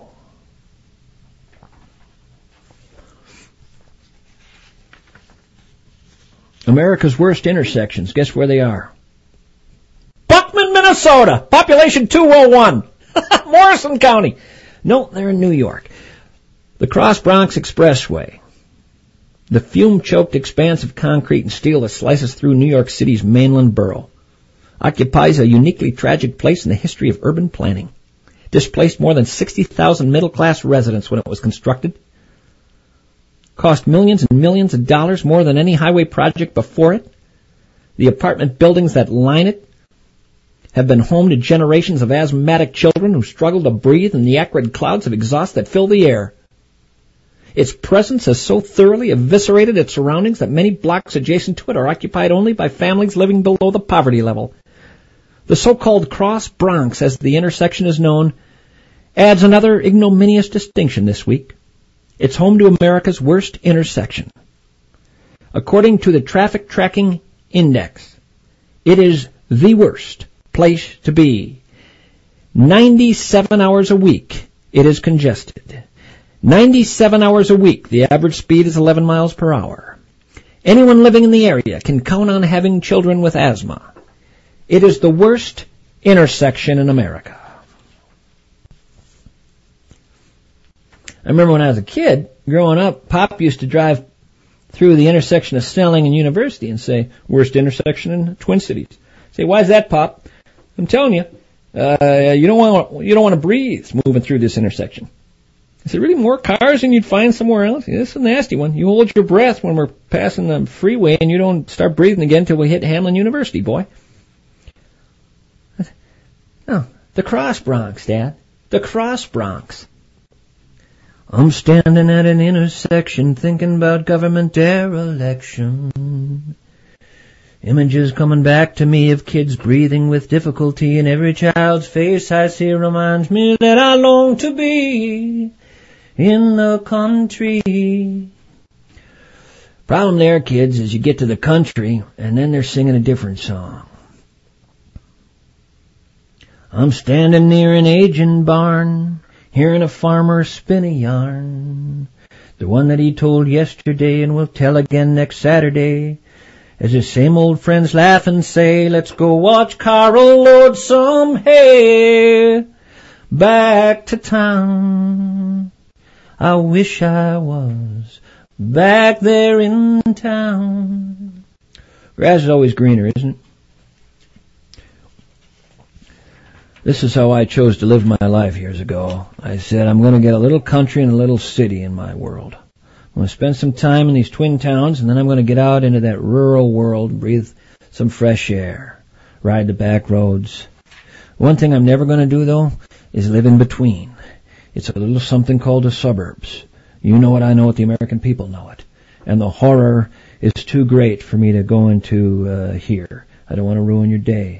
America's worst intersections. Guess where they are? Buckman, Minnesota. Population two oh one. Morrison County. No, they're in New York. The Cross Bronx Expressway. The fume-choked expanse of concrete and steel that slices through New York City's mainland borough occupies a uniquely tragic place in the history of urban planning. Displaced more than sixty thousand middle-class residents when it was constructed. Cost millions and millions of dollars, more than any highway project before it. The apartment buildings that line it have been home to generations of asthmatic children who struggle to breathe in the acrid clouds of exhaust that fill the air. Its presence has so thoroughly eviscerated its surroundings that many blocks adjacent to it are occupied only by families living below the poverty level. The so-called Cross Bronx, as the intersection is known, adds another ignominious distinction this week. It's home to America's worst intersection. According to the Traffic Tracking Index, it is the worst place to be. ninety-seven hours a week, it is congested. ninety-seven hours a week, the average speed is eleven miles per hour. Anyone living in the area can count on having children with asthma. It is the worst intersection in America. I remember when I was a kid, growing up, Pop used to drive through the intersection of Snelling and University and say, worst intersection in the Twin Cities. I say, why is that, Pop? I'm telling you, uh, you don't want you don't want to breathe moving through this intersection. Is there really more cars than you'd find somewhere else? Yeah, this is a nasty one. You hold your breath when we're passing the freeway and you don't start breathing again until we hit Hamlin University, boy. No, the Cross Bronx, Dad. The Cross Bronx. I'm standing at an intersection thinking about government dereliction. Images coming back to me of kids breathing with difficulty, and every child's face I see reminds me that I long to be in the country. Problem there, kids, is you get to the country, and then they're singing a different song. I'm standing near an aging barn, hearing a farmer spin a yarn, the one that he told yesterday and will tell again next Saturday, as his same old friends laugh and say, let's go watch Carol load some hay back to town. I wish I was back there in town. Grass is always greener, isn't it? This is how I chose to live my life years ago. I said, I'm going to get a little country and a little city in my world. I'm going to spend some time in these twin towns, and then I'm going to get out into that rural world and breathe some fresh air, ride the back roads. One thing I'm never going to do, though, is live in between. It's a little something called the suburbs. You know it, I know it, the American people know it. And the horror is too great for me to go into uh, here. I don't want to ruin your day.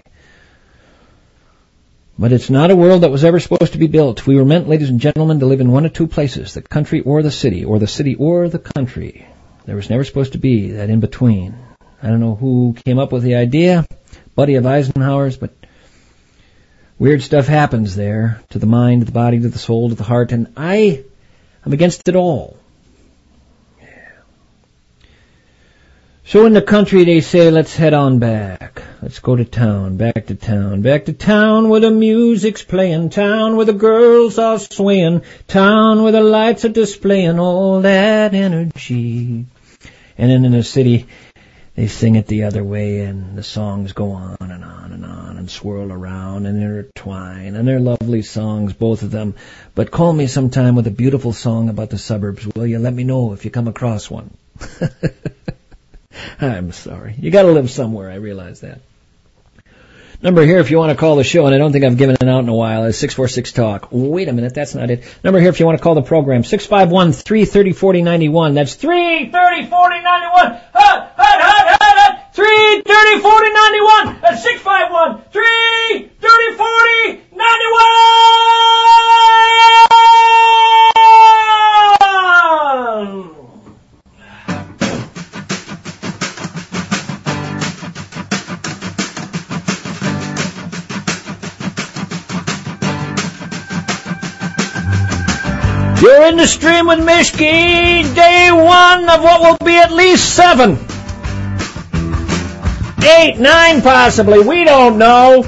But it's not a world that was ever supposed to be built. We were meant, ladies and gentlemen, to live in one of two places, the country or the city, or the city or the country. There was never supposed to be that in between. I don't know who came up with the idea, buddy of Eisenhower's, but weird stuff happens there, to the mind, to the body, to the soul, to the heart, and I am against it all. So in the country they say, let's head on back. Let's go to town, back to town, back to town where the music's playing, town where the girls are swaying, town where the lights are displaying all that energy. And then in the city, they sing it the other way, and the songs go on and on and on and swirl around and intertwine. And they're lovely songs, both of them. But call me sometime with a beautiful song about the suburbs, will you? Let me know if you come across one. I'm sorry. You gotta live somewhere, I realize that. Number here if you want to call the show, and I don't think I've given it out in a while, is six four six talk. Wait a minute, that's not it. Number here if you want to call the program, six five one, three three zero, four zero nine one. That's three three zero, four zero nine one. Hut, hut, hut, hut, hut. three three zero, four zero nine one. That's six five one, three three zero, four zero nine one. You're in the stream with Mishki, day one of what will be at least seven. Eight, nine possibly, we don't know.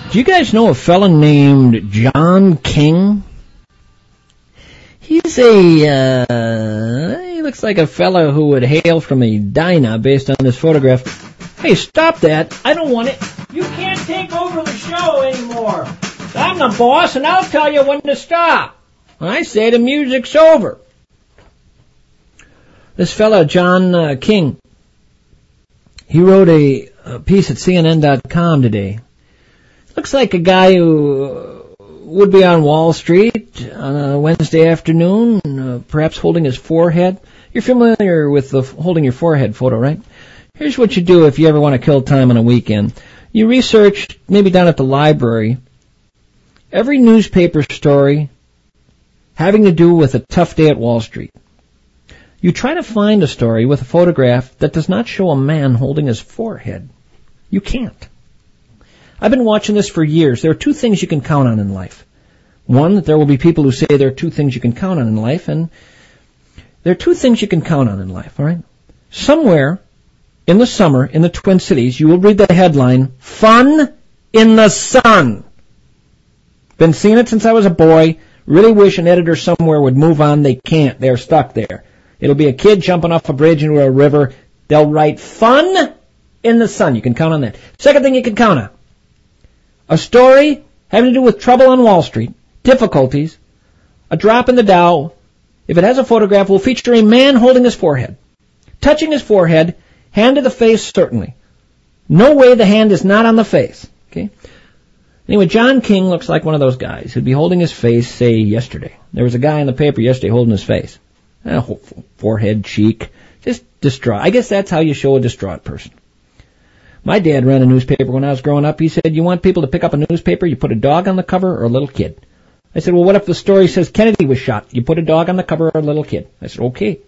Do you guys know a fella named John King? He's a, uh, he looks like a fella who would hail from Edina based on this photograph. Hey, stop that. I don't want it. You can't take over the show anymore. I'm the boss, and I'll tell you when to stop. When I say the music's over. This fella, John uh, King, he wrote a, a piece at C N N dot com today. Looks like a guy who would be on Wall Street on a Wednesday afternoon, uh, perhaps holding his forehead. You're familiar with the holding your forehead photo, right? Here's what you do if you ever want to kill time on a weekend. You research, maybe down at the library, every newspaper story having to do with a tough day at Wall Street. You try to find a story with a photograph that does not show a man holding his forehead. You can't. I've been watching this for years. There are two things you can count on in life. One, that there will be people who say there are two things you can count on in life, and there are two things you can count on in life, all right? Somewhere in the summer in the Twin Cities, you will read the headline, Fun in the Sun. Been seeing it since I was a boy. Really wish an editor somewhere would move on. They can't. They're stuck there. It'll be a kid jumping off a bridge into a river. They'll write Fun in the Sun. You can count on that. Second thing you can count on. A story having to do with trouble on Wall Street, difficulties, a drop in the Dow. If it has a photograph, will feature a man holding his forehead. Touching his forehead, hand to the face, certainly. No way the hand is not on the face. Okay. Anyway, John King looks like one of those guys who'd be holding his face, say, yesterday. There was a guy in the paper yesterday holding his face. Eh, forehead, cheek, just distraught. I guess that's how you show a distraught person. My dad ran a newspaper when I was growing up. He said, you want people to pick up a newspaper, you put a dog on the cover or a little kid. I said, well, what if the story says Kennedy was shot? You put a dog on the cover or a little kid. I said, okay.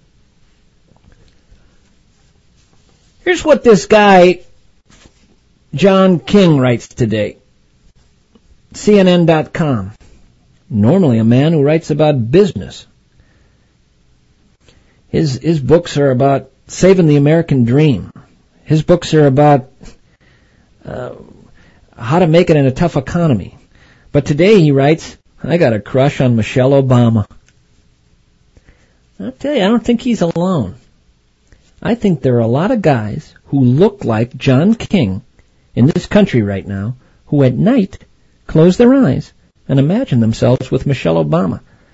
Here's what this guy, John King, writes today. C N N dot com. Normally a man who writes about business. His, his books are about saving the American dream. His books are about uh, how to make it in a tough economy. But today he writes, I got a crush on Michelle Obama. I'll tell you, I don't think he's alone. I think there are a lot of guys who look like John King in this country right now who at night close their eyes and imagine themselves with Michelle Obama.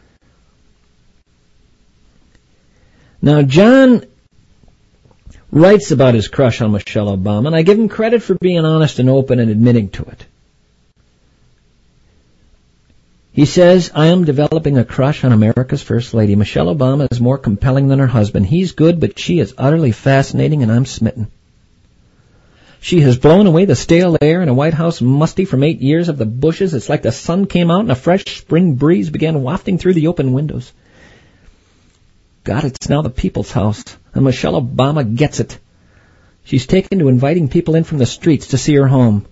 Now, John writes about his crush on Michelle Obama, and I give him credit for being honest and open and admitting to it. He says, I am developing a crush on America's First Lady. Michelle Obama is more compelling than her husband. He's good, but she is utterly fascinating, and I'm smitten. She has blown away the stale air in a White House musty from eight years of the Bushes. It's like the sun came out and a fresh spring breeze began wafting through the open windows. God, it's now the people's house, and Michelle Obama gets it. She's taken to inviting people in from the streets to see her home.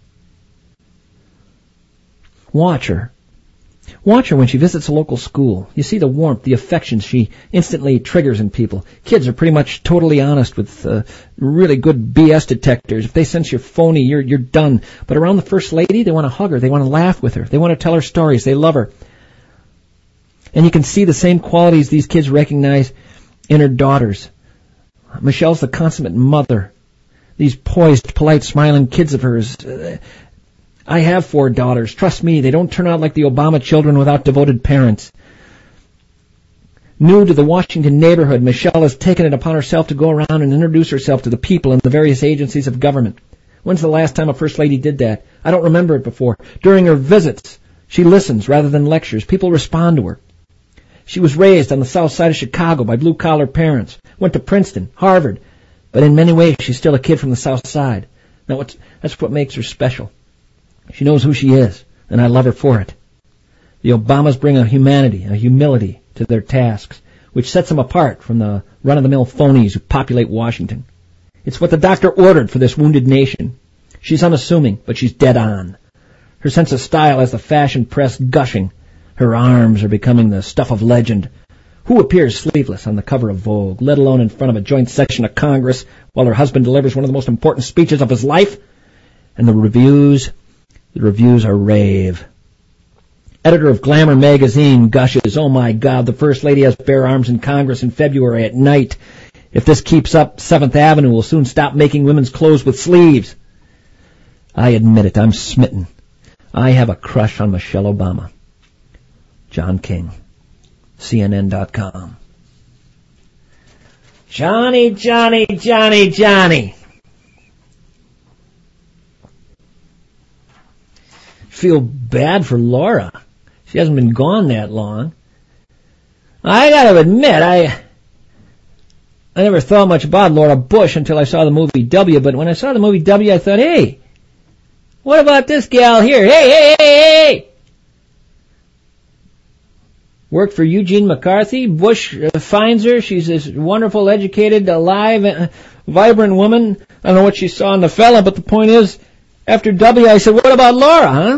Watch her. Watch her when she visits a local school. You see the warmth, the affection she instantly triggers in people. Kids are pretty much totally honest with uh, really good B S detectors. If they sense you're phony, you're you're done. But around the First Lady, they want to hug her. They want to laugh with her. They want to tell her stories. They love her. And you can see the same qualities these kids recognize in her daughters. Michelle's the consummate mother. These poised, polite, smiling kids of hers. Uh, I have four daughters. Trust me, they don't turn out like the Obama children without devoted parents. New to the Washington neighborhood, Michelle has taken it upon herself to go around and introduce herself to the people in the various agencies of government. When's the last time a First Lady did that? I don't remember it before. During her visits, she listens rather than lectures. People respond to her. She was raised on the south side of Chicago by blue-collar parents, went to Princeton, Harvard, but in many ways she's still a kid from the south side. Now, what's, that's what makes her special. She knows who she is, and I love her for it. The Obamas bring a humanity, a humility to their tasks, which sets them apart from the run-of-the-mill phonies who populate Washington. It's what the doctor ordered for this wounded nation. She's unassuming, but she's dead on. Her sense of style has the fashion press gushing. Her arms are becoming the stuff of legend. Who appears sleeveless on the cover of Vogue, let alone in front of a joint session of Congress, while her husband delivers one of the most important speeches of his life? And the reviews, The reviews are rave. Editor of Glamour magazine gushes, oh my God, the First Lady has bare arms in Congress in February at night. If this keeps up, seventh Avenue will soon stop making women's clothes with sleeves. I admit it, I'm smitten. I have a crush on Michelle Obama. John King, C N N dot com. Johnny, Johnny, Johnny, Johnny. Feel bad for Laura. She hasn't been gone that long. I gotta admit, I I never thought much about Laura Bush until I saw the movie W, but when I saw the movie W, I thought, hey, what about this gal here? Hey, hey, hey, hey! Worked for Eugene McCarthy. Bush uh, finds her. She's this wonderful, educated, alive, uh, vibrant woman. I don't know what she saw in the fella, but the point is, after W, I said, what about Laura, huh?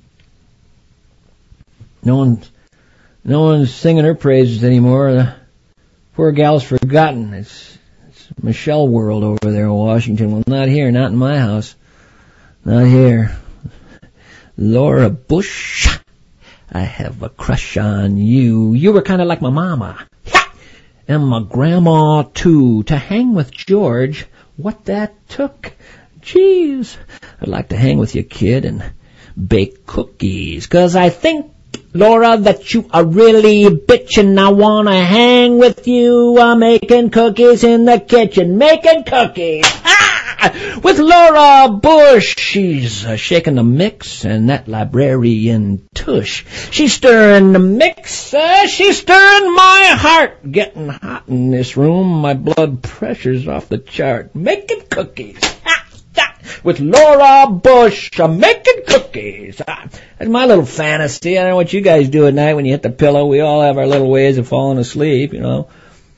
No one's, no one's singing her praises anymore. The poor gal's forgotten. It's, it's Michelle world over there in Washington. Well, not here, not in my house. Not here. Laura Bush, I have a crush on you. You were kind of like my mama. And my grandma, too. To hang with George, what that took. Jeez, I'd like to hang with you, kid, and bake cookies. 'Cause I think, Laura, that you are really bitchin'. I wanna hang with you. I'm making cookies in the kitchen. Making cookies. Ah! With Laura Bush. She's uh, shaking the mix, and that librarian tush. She's stirring the mix. Uh, she's stirring my heart. Getting hot in this room. My blood pressure's off the chart. Making cookies. Ah! With Laura Bush, I'm making cookies. Ah, that's my little fantasy. I don't know what you guys do at night when you hit the pillow. We all have our little ways of falling asleep, you know.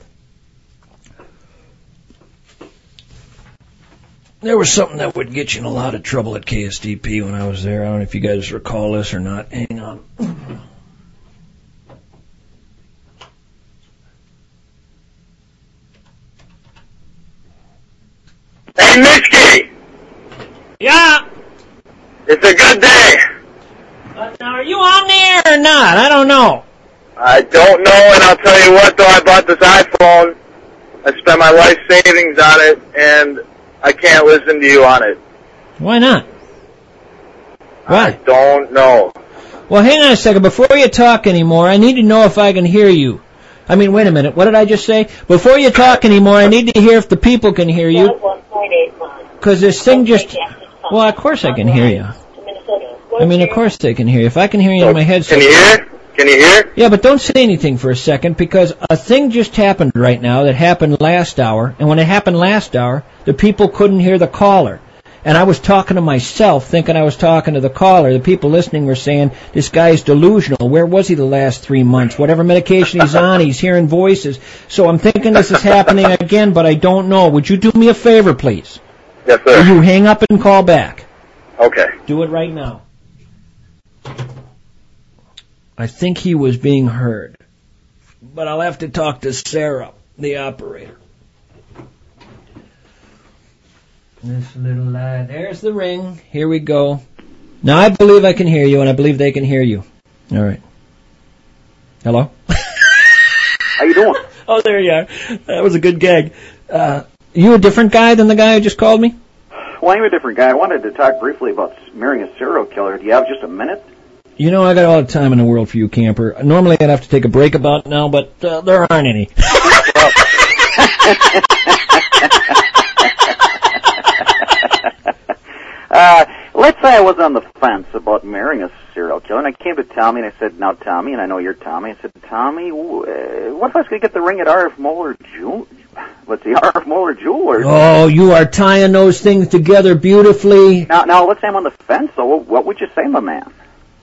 There was something that would get you in a lot of trouble at K S D P when I was there. I don't know if you guys recall this or not. Hang on. Hey, Mitchie! Yeah? It's a good day. Uh, now, are you on there or not? I don't know. I don't know, and I'll tell you what, though, I bought this iPhone. I spent my life savings on it, and I can't listen to you on it. Why not? Why? I don't know. Well, hang on a second. Before you talk anymore, I need to know if I can hear you. I mean, wait a minute. What did I just say? Before you talk anymore, I need to hear if the people can hear you. Because this thing just... Well, of course I can hear you. I mean, of course they can hear you. If I can hear you in my headset... Can you hear? Can you hear? Yeah, but don't say anything for a second, because a thing just happened right now that happened last hour, and when it happened last hour, the people couldn't hear the caller. And I was talking to myself, thinking I was talking to the caller. The people listening were saying, this guy's delusional. Where was he the last three months? Whatever medication he's on, he's hearing voices. So I'm thinking this is happening again, but I don't know. Would you do me a favor, please? Yes, sir. Will you hang up and call back? Okay. Do it right now. I think he was being heard. But I'll have to talk to Sarah, the operator. This little lad. There's the ring. Here we go. Now I believe I can hear you, and I believe they can hear you. All right. Hello? How you doing? Oh, there you are. That was a good gag. Uh, you a different guy than the guy who just called me? Well, I'm a different guy. I wanted to talk briefly about marrying a serial killer. Do you have just a minute? You know, I got all the time in the world for you, camper. Normally I'd have to take a break about now, but uh, there aren't any. uh, let's say I was on the fence about marrying a serial killer, and I came to Tommy, and I said, now, Tommy, and I know you're Tommy, I said, Tommy, uh, what if I was going to get the ring at R F Moeller Jewelers? Let's see, R F Moeller Jewelers. Oh, you are tying those things together beautifully. Now, now, let's say I'm on the fence, so what would you say, my man?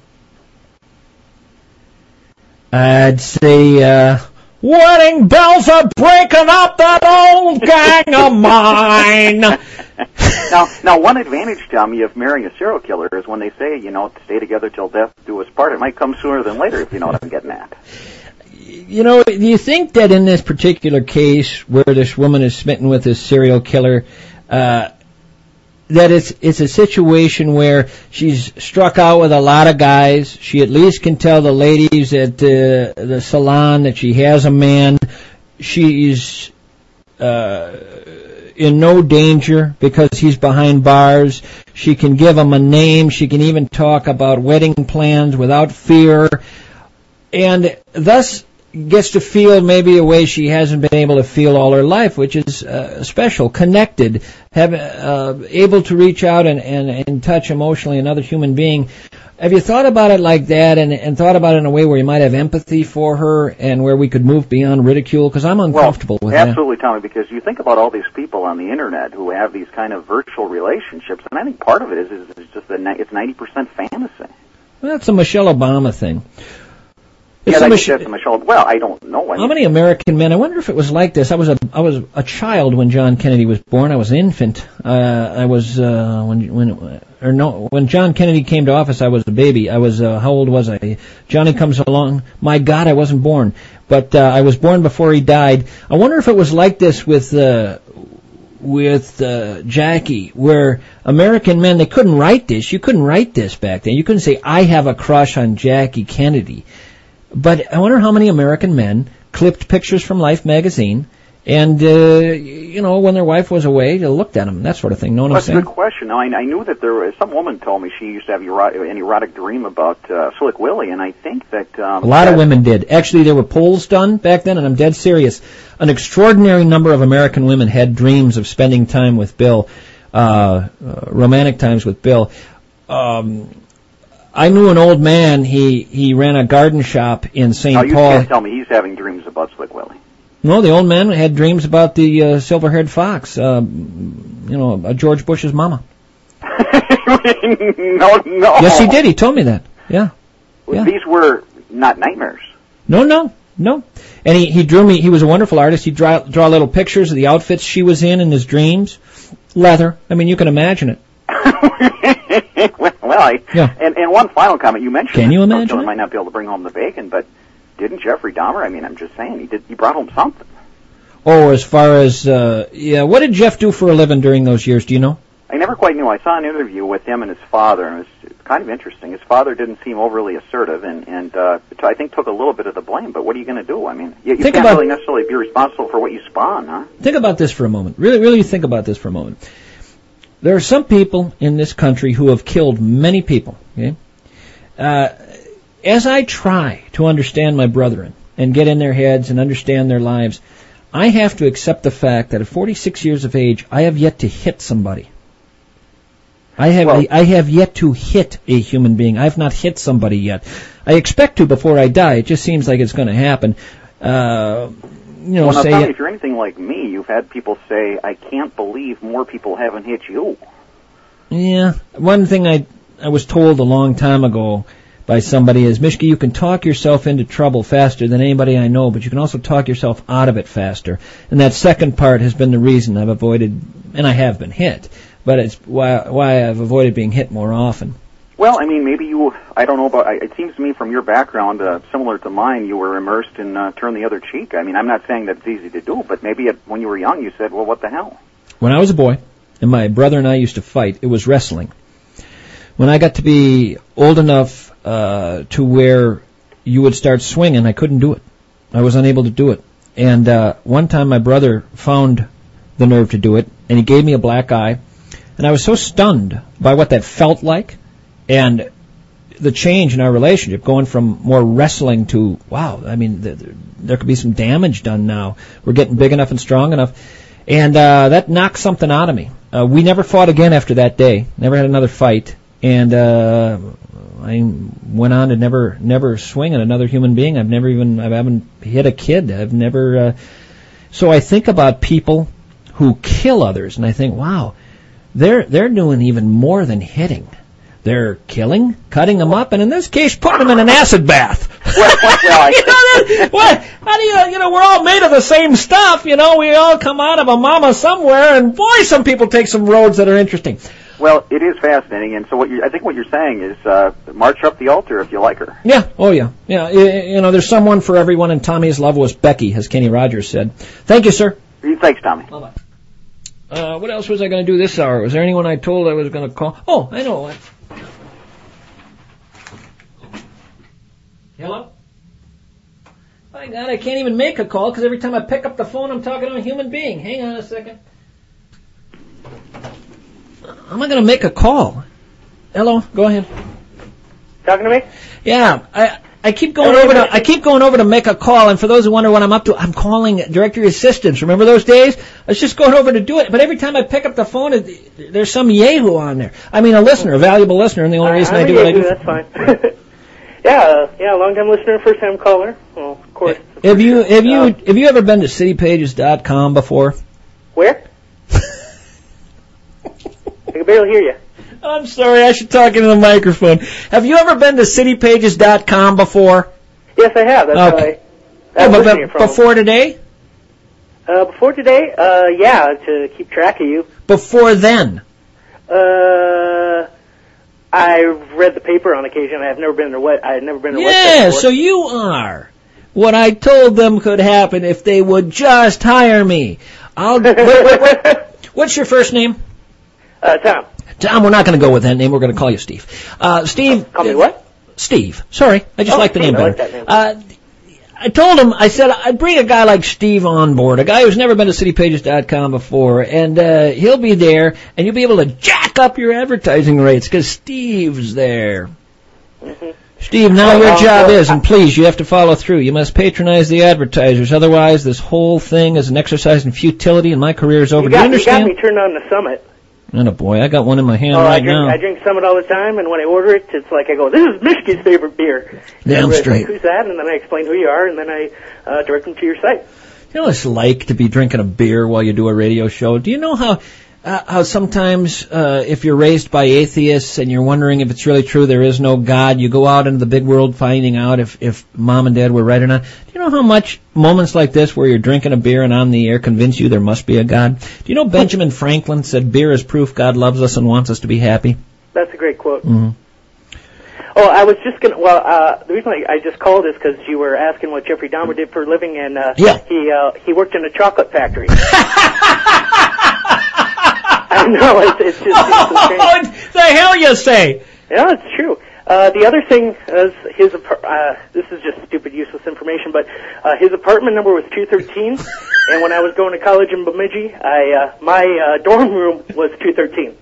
I'd say, uh, wedding bells are breaking up that old gang of mine. now, now, one advantage, Tommy, of marrying a serial killer is when they say, you know, stay together till death do us part. It might come sooner than later, if you know what I'm getting at. You know, do you think that in this particular case where this woman is smitten with this serial killer, uh, that it's it's a situation where she's struck out with a lot of guys. She at least can tell the ladies at uh, the salon that she has a man. She's uh, in no danger because he's behind bars. She can give him a name. She can even talk about wedding plans without fear, and thus gets to feel maybe a way she hasn't been able to feel all her life, which is uh, special, connected, have, uh, able to reach out and, and, and touch emotionally another human being. Have you thought about it like that, and, and thought about it in a way where you might have empathy for her and where we could move beyond ridicule? Because I'm uncomfortable well, with that. Absolutely, Tommy, because you think about all these people on the Internet who have these kind of virtual relationships, and I think part of it is, is, is just that it's ninety percent fantasy. Well, that's a Michelle Obama thing. Yeah, that's Mich- a Michelle. Well, I don't know. I How mean, many American men? I wonder if it was like this. I was a I was a child when John Kennedy was born. I was an infant. Uh, I was uh, when when or no when John Kennedy came to office. I was a baby. I was uh, how old was I? Johnny comes along. My God, I wasn't born, but uh, I was born before he died. I wonder if it was like this with. Uh, with uh, Jackie, where American men, they couldn't write this. You couldn't write this back then. You couldn't say, I have a crush on Jackie Kennedy. But I wonder how many American men clipped pictures from Life magazine and, uh, you know, when their wife was away, they looked at them, that sort of thing. Know what well, I'm saying? That's a good question. Now, I, I knew that there was, some woman told me she used to have erotic, an erotic dream about uh, Slick Willie, and I think that... Um, a lot that, of women did. Actually, there were polls done back then, and I'm dead serious. An extraordinary number of American women had dreams of spending time with Bill, uh, uh romantic times with Bill. Um... I knew an old man, he, he ran a garden shop in Saint Paul. Paul. You can't tell me he's having dreams about Slick Willie. No, the old man had dreams about the uh, silver-haired fox, uh, you know, uh, George Bush's mama. no, no. Yes, he did. He told me that. Yeah. Well, yeah. These were not nightmares. No, no, no. And he, he drew me, he was a wonderful artist. He'd draw, draw little pictures of the outfits she was in in his dreams. Leather. I mean, you can imagine it. Well, I, yeah. and, and one final comment. You mentioned Can you imagine Killer it? might not be able to bring home the bacon, but didn't Jeffrey Dahmer? I mean, I'm just saying, he did. He brought home something. Oh, as far as, uh, yeah, what did Jeff do for a living during those years? Do you know? I never quite knew. I saw an interview with him and his father, and it was kind of interesting. His father didn't seem overly assertive, and, and uh, I think took a little bit of the blame. But what are you going to do? I mean, you, you can't about, really necessarily be responsible for what you spawn, huh? Think about this for a moment. Really, really think about this for a moment. There are some people in this country who have killed many people. Okay? Uh, as I try to understand my brethren and get in their heads and understand their lives, I have to accept the fact that at forty-six years of age, I have yet to hit somebody. I have well, I have yet to hit a human being. I have not hit somebody yet. I expect to before I die. It just seems like it's going to happen. Uh, you know, well, now, say Tommy, if you're anything like me, you've had people say, "I can't believe more people haven't hit you." Yeah, one thing I I was told a long time ago by somebody is, Mishka, you can talk yourself into trouble faster than anybody I know, but you can also talk yourself out of it faster. And that second part has been the reason I've avoided, and I have been hit, but it's why why I've avoided being hit more often. Well, I mean, maybe you, I don't know about, it seems to me from your background, uh, similar to mine, you were immersed in uh, Turn the Other Cheek. I mean, I'm not saying that it's easy to do, but maybe at, when you were young you said, well, what the hell? When I was a boy, and my brother and I used to fight, it was wrestling. When I got to be old enough uh, to where you would start swinging, I couldn't do it. I was unable to do it. And uh, one time my brother found the nerve to do it, and he gave me a black eye, and I was so stunned by what that felt like, and the change in our relationship, going from more wrestling to, wow, I mean, th- th- there could be some damage done now. We're getting big enough and strong enough. And uh, that knocked something out of me. Uh, we never fought again after that day, never had another fight, and uh, I went on to never never swing at another human being. I've never even, I haven't hit a kid. I've never, uh, so I think about people who kill others, and I think, wow, they're they're doing even more than hitting. They're killing, cutting them up, and in this case, putting them in an acid bath. Well, well, I, you know, that, what? How do you, you know, we're all made of the same stuff, you know, we all come out of a mama somewhere, and boy, some people take some roads that are interesting. Well, it is fascinating, and so what you, I think what you're saying is uh, march up the altar if you like her. Yeah, oh yeah, yeah. You, you know, there's someone for everyone, and Tommy's love was Becky, as Kenny Rogers said. Thank you, sir. Thanks, Tommy. Bye-bye. Uh, what else was I going to do this hour? Was there anyone I told I was going to call? Oh, I know what. Hello? My God, I can't even make a call because every time I pick up the phone, I'm talking to a human being. Hang on a second. How am I going to make a call? Hello, go ahead. Talking to me? Yeah, I I keep going over to I keep going over to make a call, and for those who wonder what I'm up to, I'm calling directory assistance. Remember those days? I was just going over to do it, but every time I pick up the phone, it, there's some yahoo on there. I mean, a listener, a valuable listener, and the only reason I, I do what I do. That's fine. yeah, uh, yeah, long time listener, first time caller. Well, of course. Have you have you uh, have you ever been to city pages dot com before? Where? I can barely hear you. I'm sorry, I should talk into the microphone. Have you ever been to city pages dot com before? Yes, I have. That's okay. how I, I'm oh, listening but, from. Before today? Uh, before today? Uh, yeah, to keep track of you. Before then? Uh, I read the paper on occasion. I've never been to what I've never been to. Yeah, before. So you are what I told them could happen if they would just hire me. I'll. wait, wait, wait. What's your first name? Uh, Tom. Tom, we're not going to go with that name. We're going to call you Steve. Uh, Steve. Call me what? Steve. Sorry, I just oh, like the Steve, name better. I like that name. Uh, I told him, I said, I'd bring a guy like Steve on board, a guy who's never been to city pages dot com before, and uh, he'll be there, and you'll be able to jack up your advertising rates, because Steve's there. Mm-hmm. Steve, now oh, your uh, job well, is, and please, you have to follow through. You must patronize the advertisers, otherwise this whole thing is an exercise in futility, and my career is over. You got, Do you understand? You got me turned on to Summit. Oh, boy, I got one in my hand oh, right I drink, now. I drink Summit all the time, and when I order it, it's like I go, this is Michigan's favorite beer. Damn straight. Like, who's that? And then I explain who you are, and then I uh, direct them to your site. You know what it's like to be drinking a beer while you do a radio show? Do you know how uh, how sometimes uh, if you're raised by atheists and you're wondering if it's really true there is no God, you go out into the big world finding out if, if mom and dad were right or not? Do you know how much moments like this where you're drinking a beer and on the air convince you there must be a God? Do you know Benjamin Franklin said beer is proof God loves us and wants us to be happy? That's a great quote. Mm-hmm. Oh, I was just going to, well, uh, the reason I, I just called is because you were asking what Jeffrey Dahmer did for a living, and uh, yeah. he uh, he worked in a chocolate factory. I know, it's, it's just it's so strange. What the hell you say? Yeah, it's true. Uh, the other thing is his, uh, this is just stupid, useless information, but uh, his apartment number was two thirteen, and when I was going to college in Bemidji, I, uh, my uh, dorm room was two thirteen.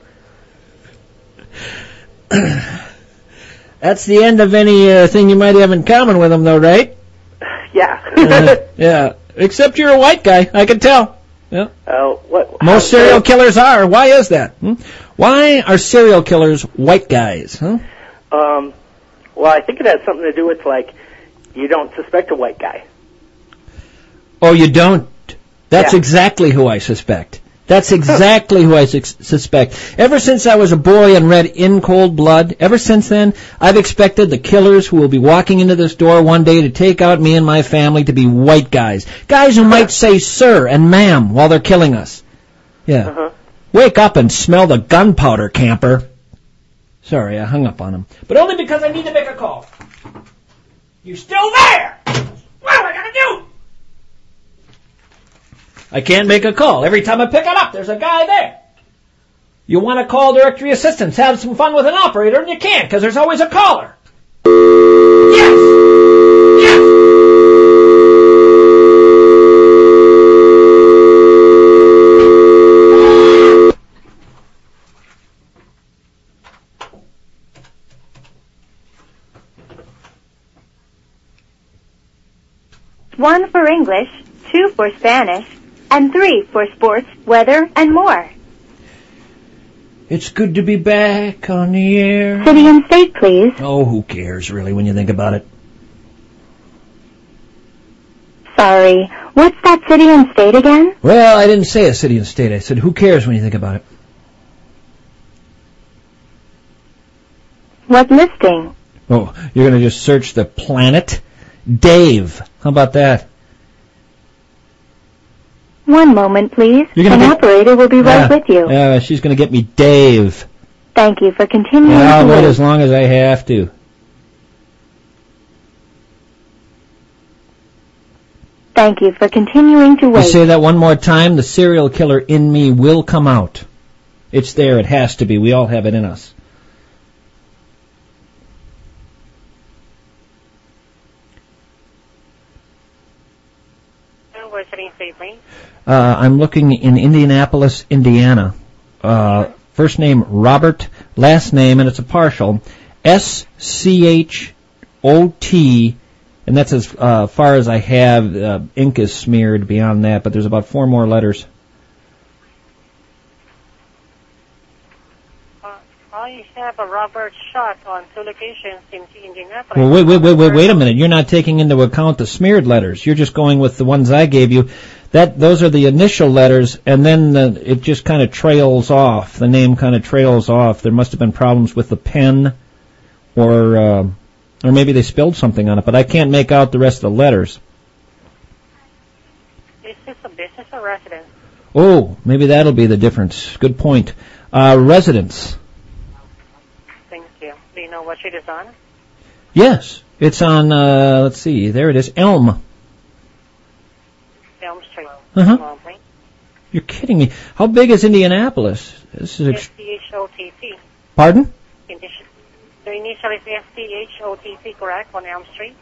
That's the end of any uh, thing you might have in common with him, though, right? Yeah. uh, yeah. Except you're a white guy, I can tell. Yeah. Uh, what? Most serial killers are. Why is that? Hmm? Why are serial killers white guys? Huh? Um. Well, I think it has something to do with like you don't suspect a white guy. Oh, you don't? That's yeah. exactly who I suspect. That's exactly who I su- suspect. Ever since I was a boy and read In Cold Blood, ever since then, I've expected the killers who will be walking into this door one day to take out me and my family to be white guys. Guys who might say sir and ma'am while they're killing us. Yeah. Uh-huh. Wake up and smell the gunpowder, camper. Sorry, I hung up on him. But only because I need to make a call. You still there? What am I gonna do? I can't make a call. Every time I pick it up, there's a guy there. You want to call directory assistance, have some fun with an operator, and you can't, because there's always a caller. Yes! Yes! One for English, two for Spanish, and three for sports, weather, and more. It's good to be back on the air. City and state, please. Oh, who cares, really, when you think about it? Sorry, what's that city and state again? Well, I didn't say a city and state. I said, who cares when you think about it? What listing? Oh, you're going to just search the planet? Dave. How about that? One moment, please. An get... operator will be right yeah, with you. Yeah, she's going to get me Dave. Thank you for continuing yeah, I'll to wait wait. as long as I have to. Thank you for continuing to You wait. say that one more time, the serial killer in me will come out. It's there, it has to be. We all have it in us. Where's it in St. Uh, I'm looking in Indianapolis, Indiana. Uh, first name Robert, last name, and it's a partial, S C H O T, and that's as uh, far as I have. Uh, ink is smeared beyond that, but there's about four more letters. Uh, I have a Robert shot on two locations in Indianapolis. Well, wait, wait, wait, wait, wait a minute. You're not taking into account the smeared letters. You're just going with the ones I gave you. That those are the initial letters, and then the, it just kind of trails off. The name kind of trails off. There must have been problems with the pen, or uh, or maybe they spilled something on it. But I can't make out the rest of the letters. Is this a business or residence? Oh, maybe that'll be the difference. Good point. Uh, residence. Thank you. Do you know what street it's on? Yes, it's on. Uh, let's see. There it is. Elm. Elm Street. Uh-huh. Elm Street. You're kidding me. How big is Indianapolis? This is. Ex- S T H O T T. Pardon? Initial. The initial is S T H O T T, correct, on Elm Street?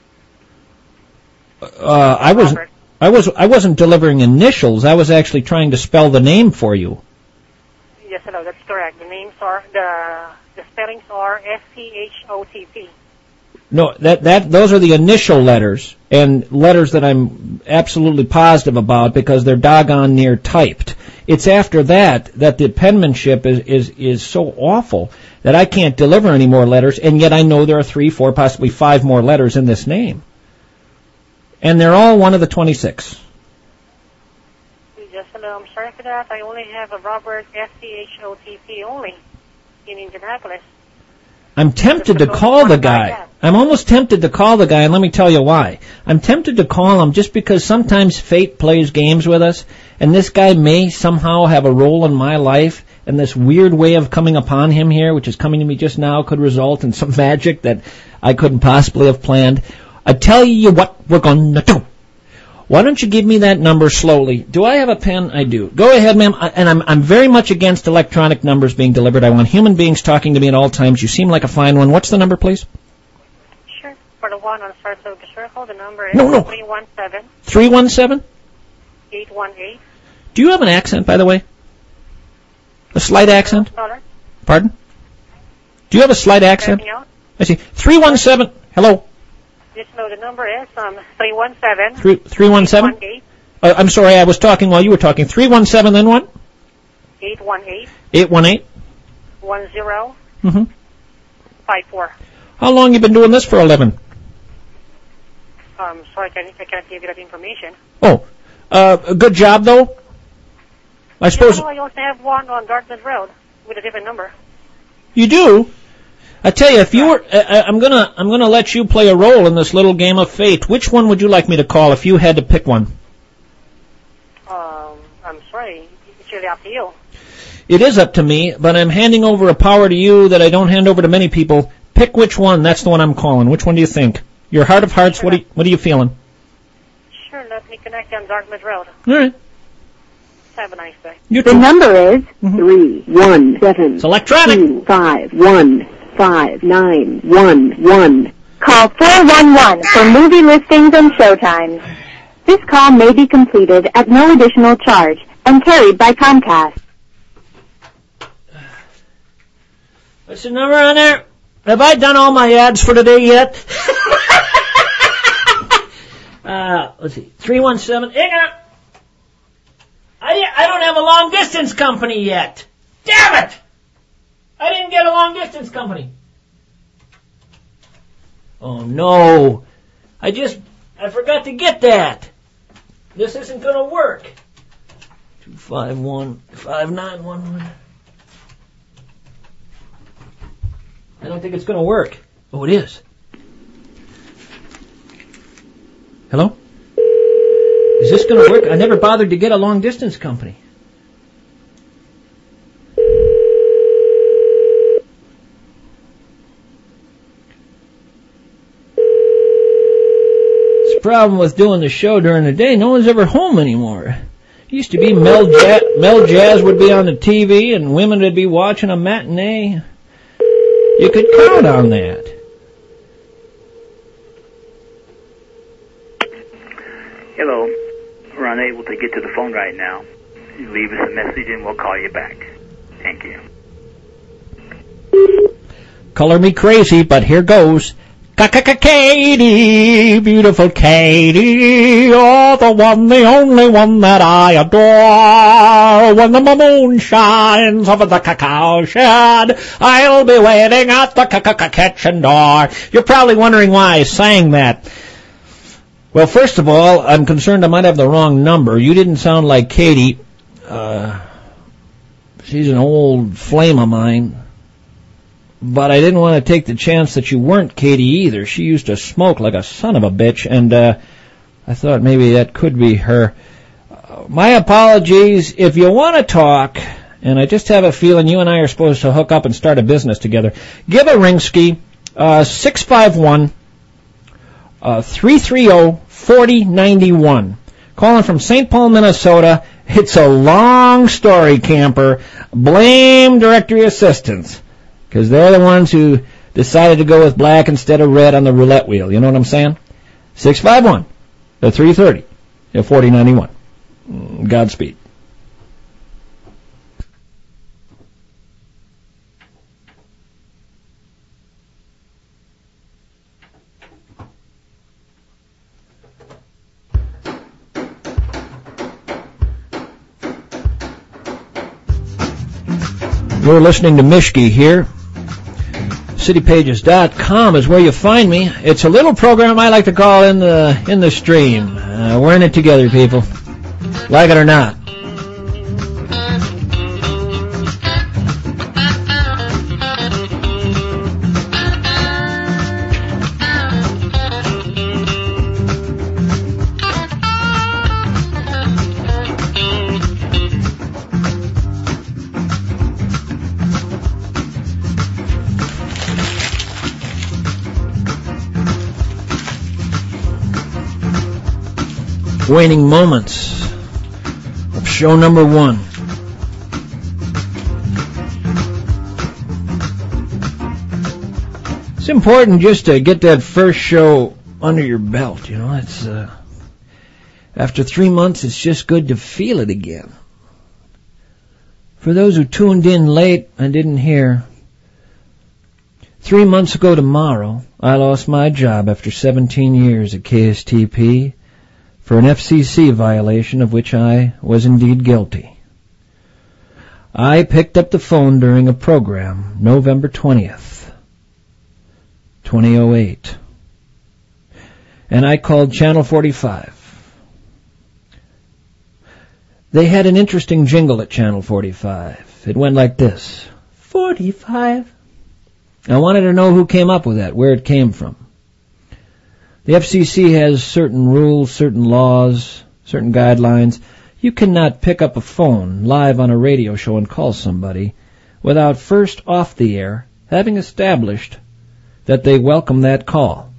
Uh, I was. I was. I wasn't delivering initials. I was actually trying to spell the name for you. Yes, hello, that's correct. The names are, the the spellings are S T H O T T. No, that that those are the initial letters, and letters that I'm absolutely positive about because they're doggone near typed. It's after that that the penmanship is is is so awful that I can't deliver any more letters, and yet I know there are three, four, possibly five more letters in this name, and they're all one of the twenty-six. Yes, hello, I'm sorry for that. I only have a Robert S T H O T T only in Indianapolis. I'm tempted to call the guy. I'm almost tempted to call the guy, and let me tell you why. I'm tempted to call him just because sometimes fate plays games with us, and this guy may somehow have a role in my life, and this weird way of coming upon him here, which is coming to me just now, could result in some magic that I couldn't possibly have planned. I tell you what we're going to do. Why don't you give me that number slowly? Do I have a pen? I do. Go ahead, ma'am. I, and I'm, I'm very much against electronic numbers being delivered. I want human beings talking to me at all times. You seem like a fine one. What's the number, please? Sure. For the one on Saratoga Circle, the number is No, no. three one seven, three one seven? eight one eight. Do you have an accent, by the way? A slight accent? Dollar. Pardon? Do you have a slight accent? Anything else? I see. three one seven. Hello? Yes, no, the number is um three one seven. Three, three one seven? Uh, I'm sorry, I was talking while you were talking. three one seven, then what? eight one eight. eight one eight? one zero. Mm-hmm. five four. How long you been doing this for a living? Um, sorry, I can't, I can't give you that information. Oh, uh, a good job, though? I suppose... Yeah, well, I also have one on Dartmouth Road with a different number. You do? I tell you, if you were... Uh, I'm gonna I'm gonna let you play a role in this little game of fate. Which one would you like me to call if you had to pick one? Um, I'm sorry. It's really up to you. It is up to me, but I'm handing over a power to you that I don't hand over to many people. Pick which one. That's the one I'm calling. Which one do you think? Your heart of hearts, Sure. what, are you, what are you feeling? Sure, let me connect you on Dartmouth Road. All right. Have a nice day. You The too. number is three one seven It's electronic. two five one five nine one one. Call four one one for movie listings and showtimes. This call may be completed at no additional charge and carried by Comcast. What's the number on there? Have I done all my ads for today yet? uh, let's see. three one seven. Inga! I, I don't have a long distance company yet. Damn it! I didn't get a long distance company. Oh no. I just, I forgot to get that. This isn't gonna work. two five one five nine one one. I don't think it's going to work. Oh, it is. Hello? Is this going to work? I never bothered to get a long distance company. It's problem with doing the show during the day. No one's ever home anymore. It used to be Mel, ja- Mel Jazz would be on the T V and women would be watching a matinee. You could count on that. Hello. We're unable to get to the phone right now. You leave us a message and we'll call you back. Thank you. Color me crazy, but here goes. Katie, beautiful Katie, you're the one, the only one that I adore. When the moon shines over the cacao shed, I'll be waiting at the kitchen door. You're probably wondering why I sang that. Well, first of all, I'm concerned I might have the wrong number. You didn't sound like Katie. Uh, she's an old flame of mine. But I didn't want to take the chance that you weren't Katie either. She used to smoke like a son of a bitch, and uh, I thought maybe that could be her. Uh, my apologies. If you want to talk, and I just have a feeling you and I are supposed to hook up and start a business together, give a ring-ski, uh, six five one, three three zero, four zero nine one. Calling from Saint Paul, Minnesota. It's a long story, camper. Blame directory assistants. Because they're the ones who decided to go with black instead of red on the roulette wheel. You know what I'm saying? six five one, three three zero, four zero nine one. Godspeed. You're listening to Mishki here. city pages dot com is where you find me. It's a little program I like to call In the in the Stream. Uh, we're in it together, people. Like it or not. Waning moments of show number one. It's important just to get that first show under your belt, you know. It's uh, after three months, it's just good to feel it again. For those who tuned in late and didn't hear, three months ago tomorrow, I lost my job after seventeen years at K S T P. For an F C C violation of which I was indeed guilty. I picked up the phone during a program, November twentieth, twenty oh eight, and I called Channel forty-five. They had an interesting jingle at Channel forty-five. It went like this. forty-five. I wanted to know who came up with that, where it came from. The F C C has certain rules, certain laws, certain guidelines. You cannot pick up a phone live on a radio show and call somebody without first off the air having established that they welcome that call.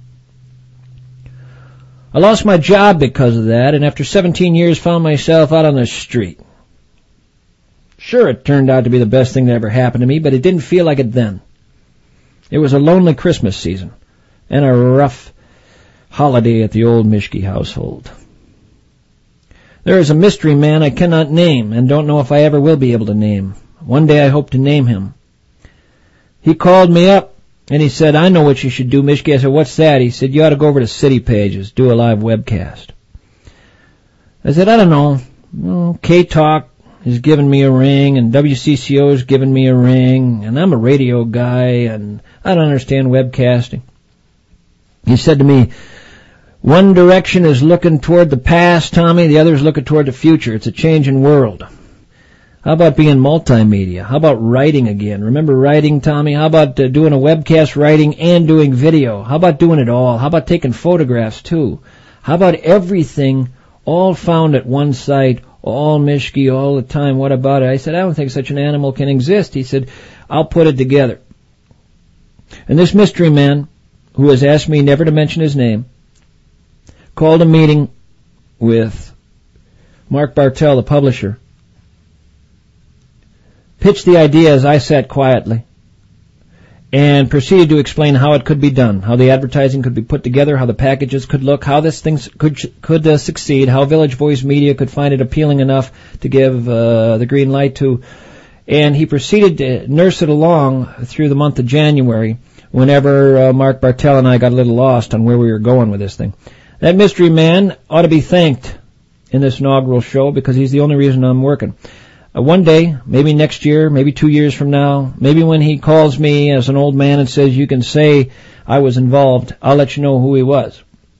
I lost my job because of that, and after seventeen years found myself out on the street. Sure, it turned out to be the best thing that ever happened to me, but it didn't feel like it then. It was a lonely Christmas season and a rough holiday at the old Mishki household. There is a mystery man I cannot name and don't know if I ever will be able to name. One day I hope to name him. He called me up and he said, I know what you should do, Mishki. I said, what's that? He said, you ought to go over to City Pages, do a live webcast. I said, I don't know. Well, K-Talk has given me a ring and W C C O has given me a ring and I'm a radio guy and I don't understand webcasting. He said to me, one direction is looking toward the past, Tommy. The other is looking toward the future. It's a changing world. How about being multimedia? How about writing again? Remember writing, Tommy? How about uh, doing a webcast writing and doing video? How about doing it all? How about taking photographs, too? How about everything all found at one site, all Mishki, all the time? What about it? I said, I don't think such an animal can exist. He said, I'll put it together. And this mystery man, who has asked me never to mention his name, called a meeting with Mark Bartell, the publisher, pitched the idea as I sat quietly, and proceeded to explain how it could be done, how the advertising could be put together, how the packages could look, how this thing could could uh, succeed, how Village Voice Media could find it appealing enough to give uh, the green light to. And he proceeded to nurse it along through the month of January, whenever uh, Mark Bartell and I got a little lost on where we were going with this thing. That mystery man ought to be thanked in this inaugural show, because he's the only reason I'm working. Uh, one day, maybe next year, maybe two years from now, maybe when he calls me as an old man and says, you can say I was involved, I'll let you know who he was.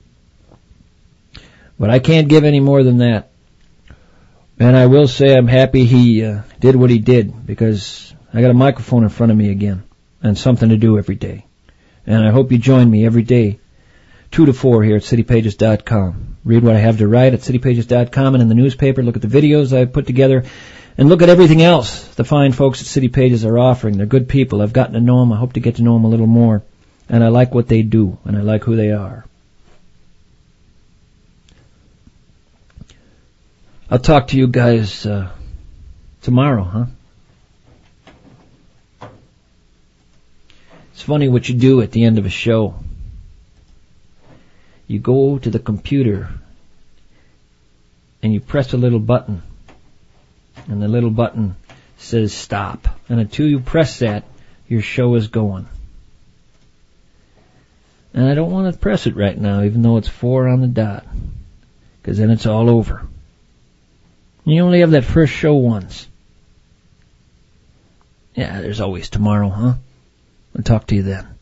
But I can't give any more than that. And I will say I'm happy he uh, did what he did, because I got a microphone in front of me again and something to do every day. And I hope you join me every day, two to four here at city pages dot com. Read what I have to write at city pages dot com and in the newspaper. Look at the videos I've put together. And look at everything else the fine folks at City Pages are offering. They're good people. I've gotten to know them. I hope to get to know them a little more. And I like what they do, and I like who they are. I'll talk to you guys uh, tomorrow, huh? It's funny what you do at the end of a show. You go to the computer and you press a little button, and the little button says stop. And until you press that, your show is going. And I don't want to press it right now, even though it's four on the dot, because then it's all over. You only have that first show once. Yeah, there's always tomorrow, huh? I'll talk to you then.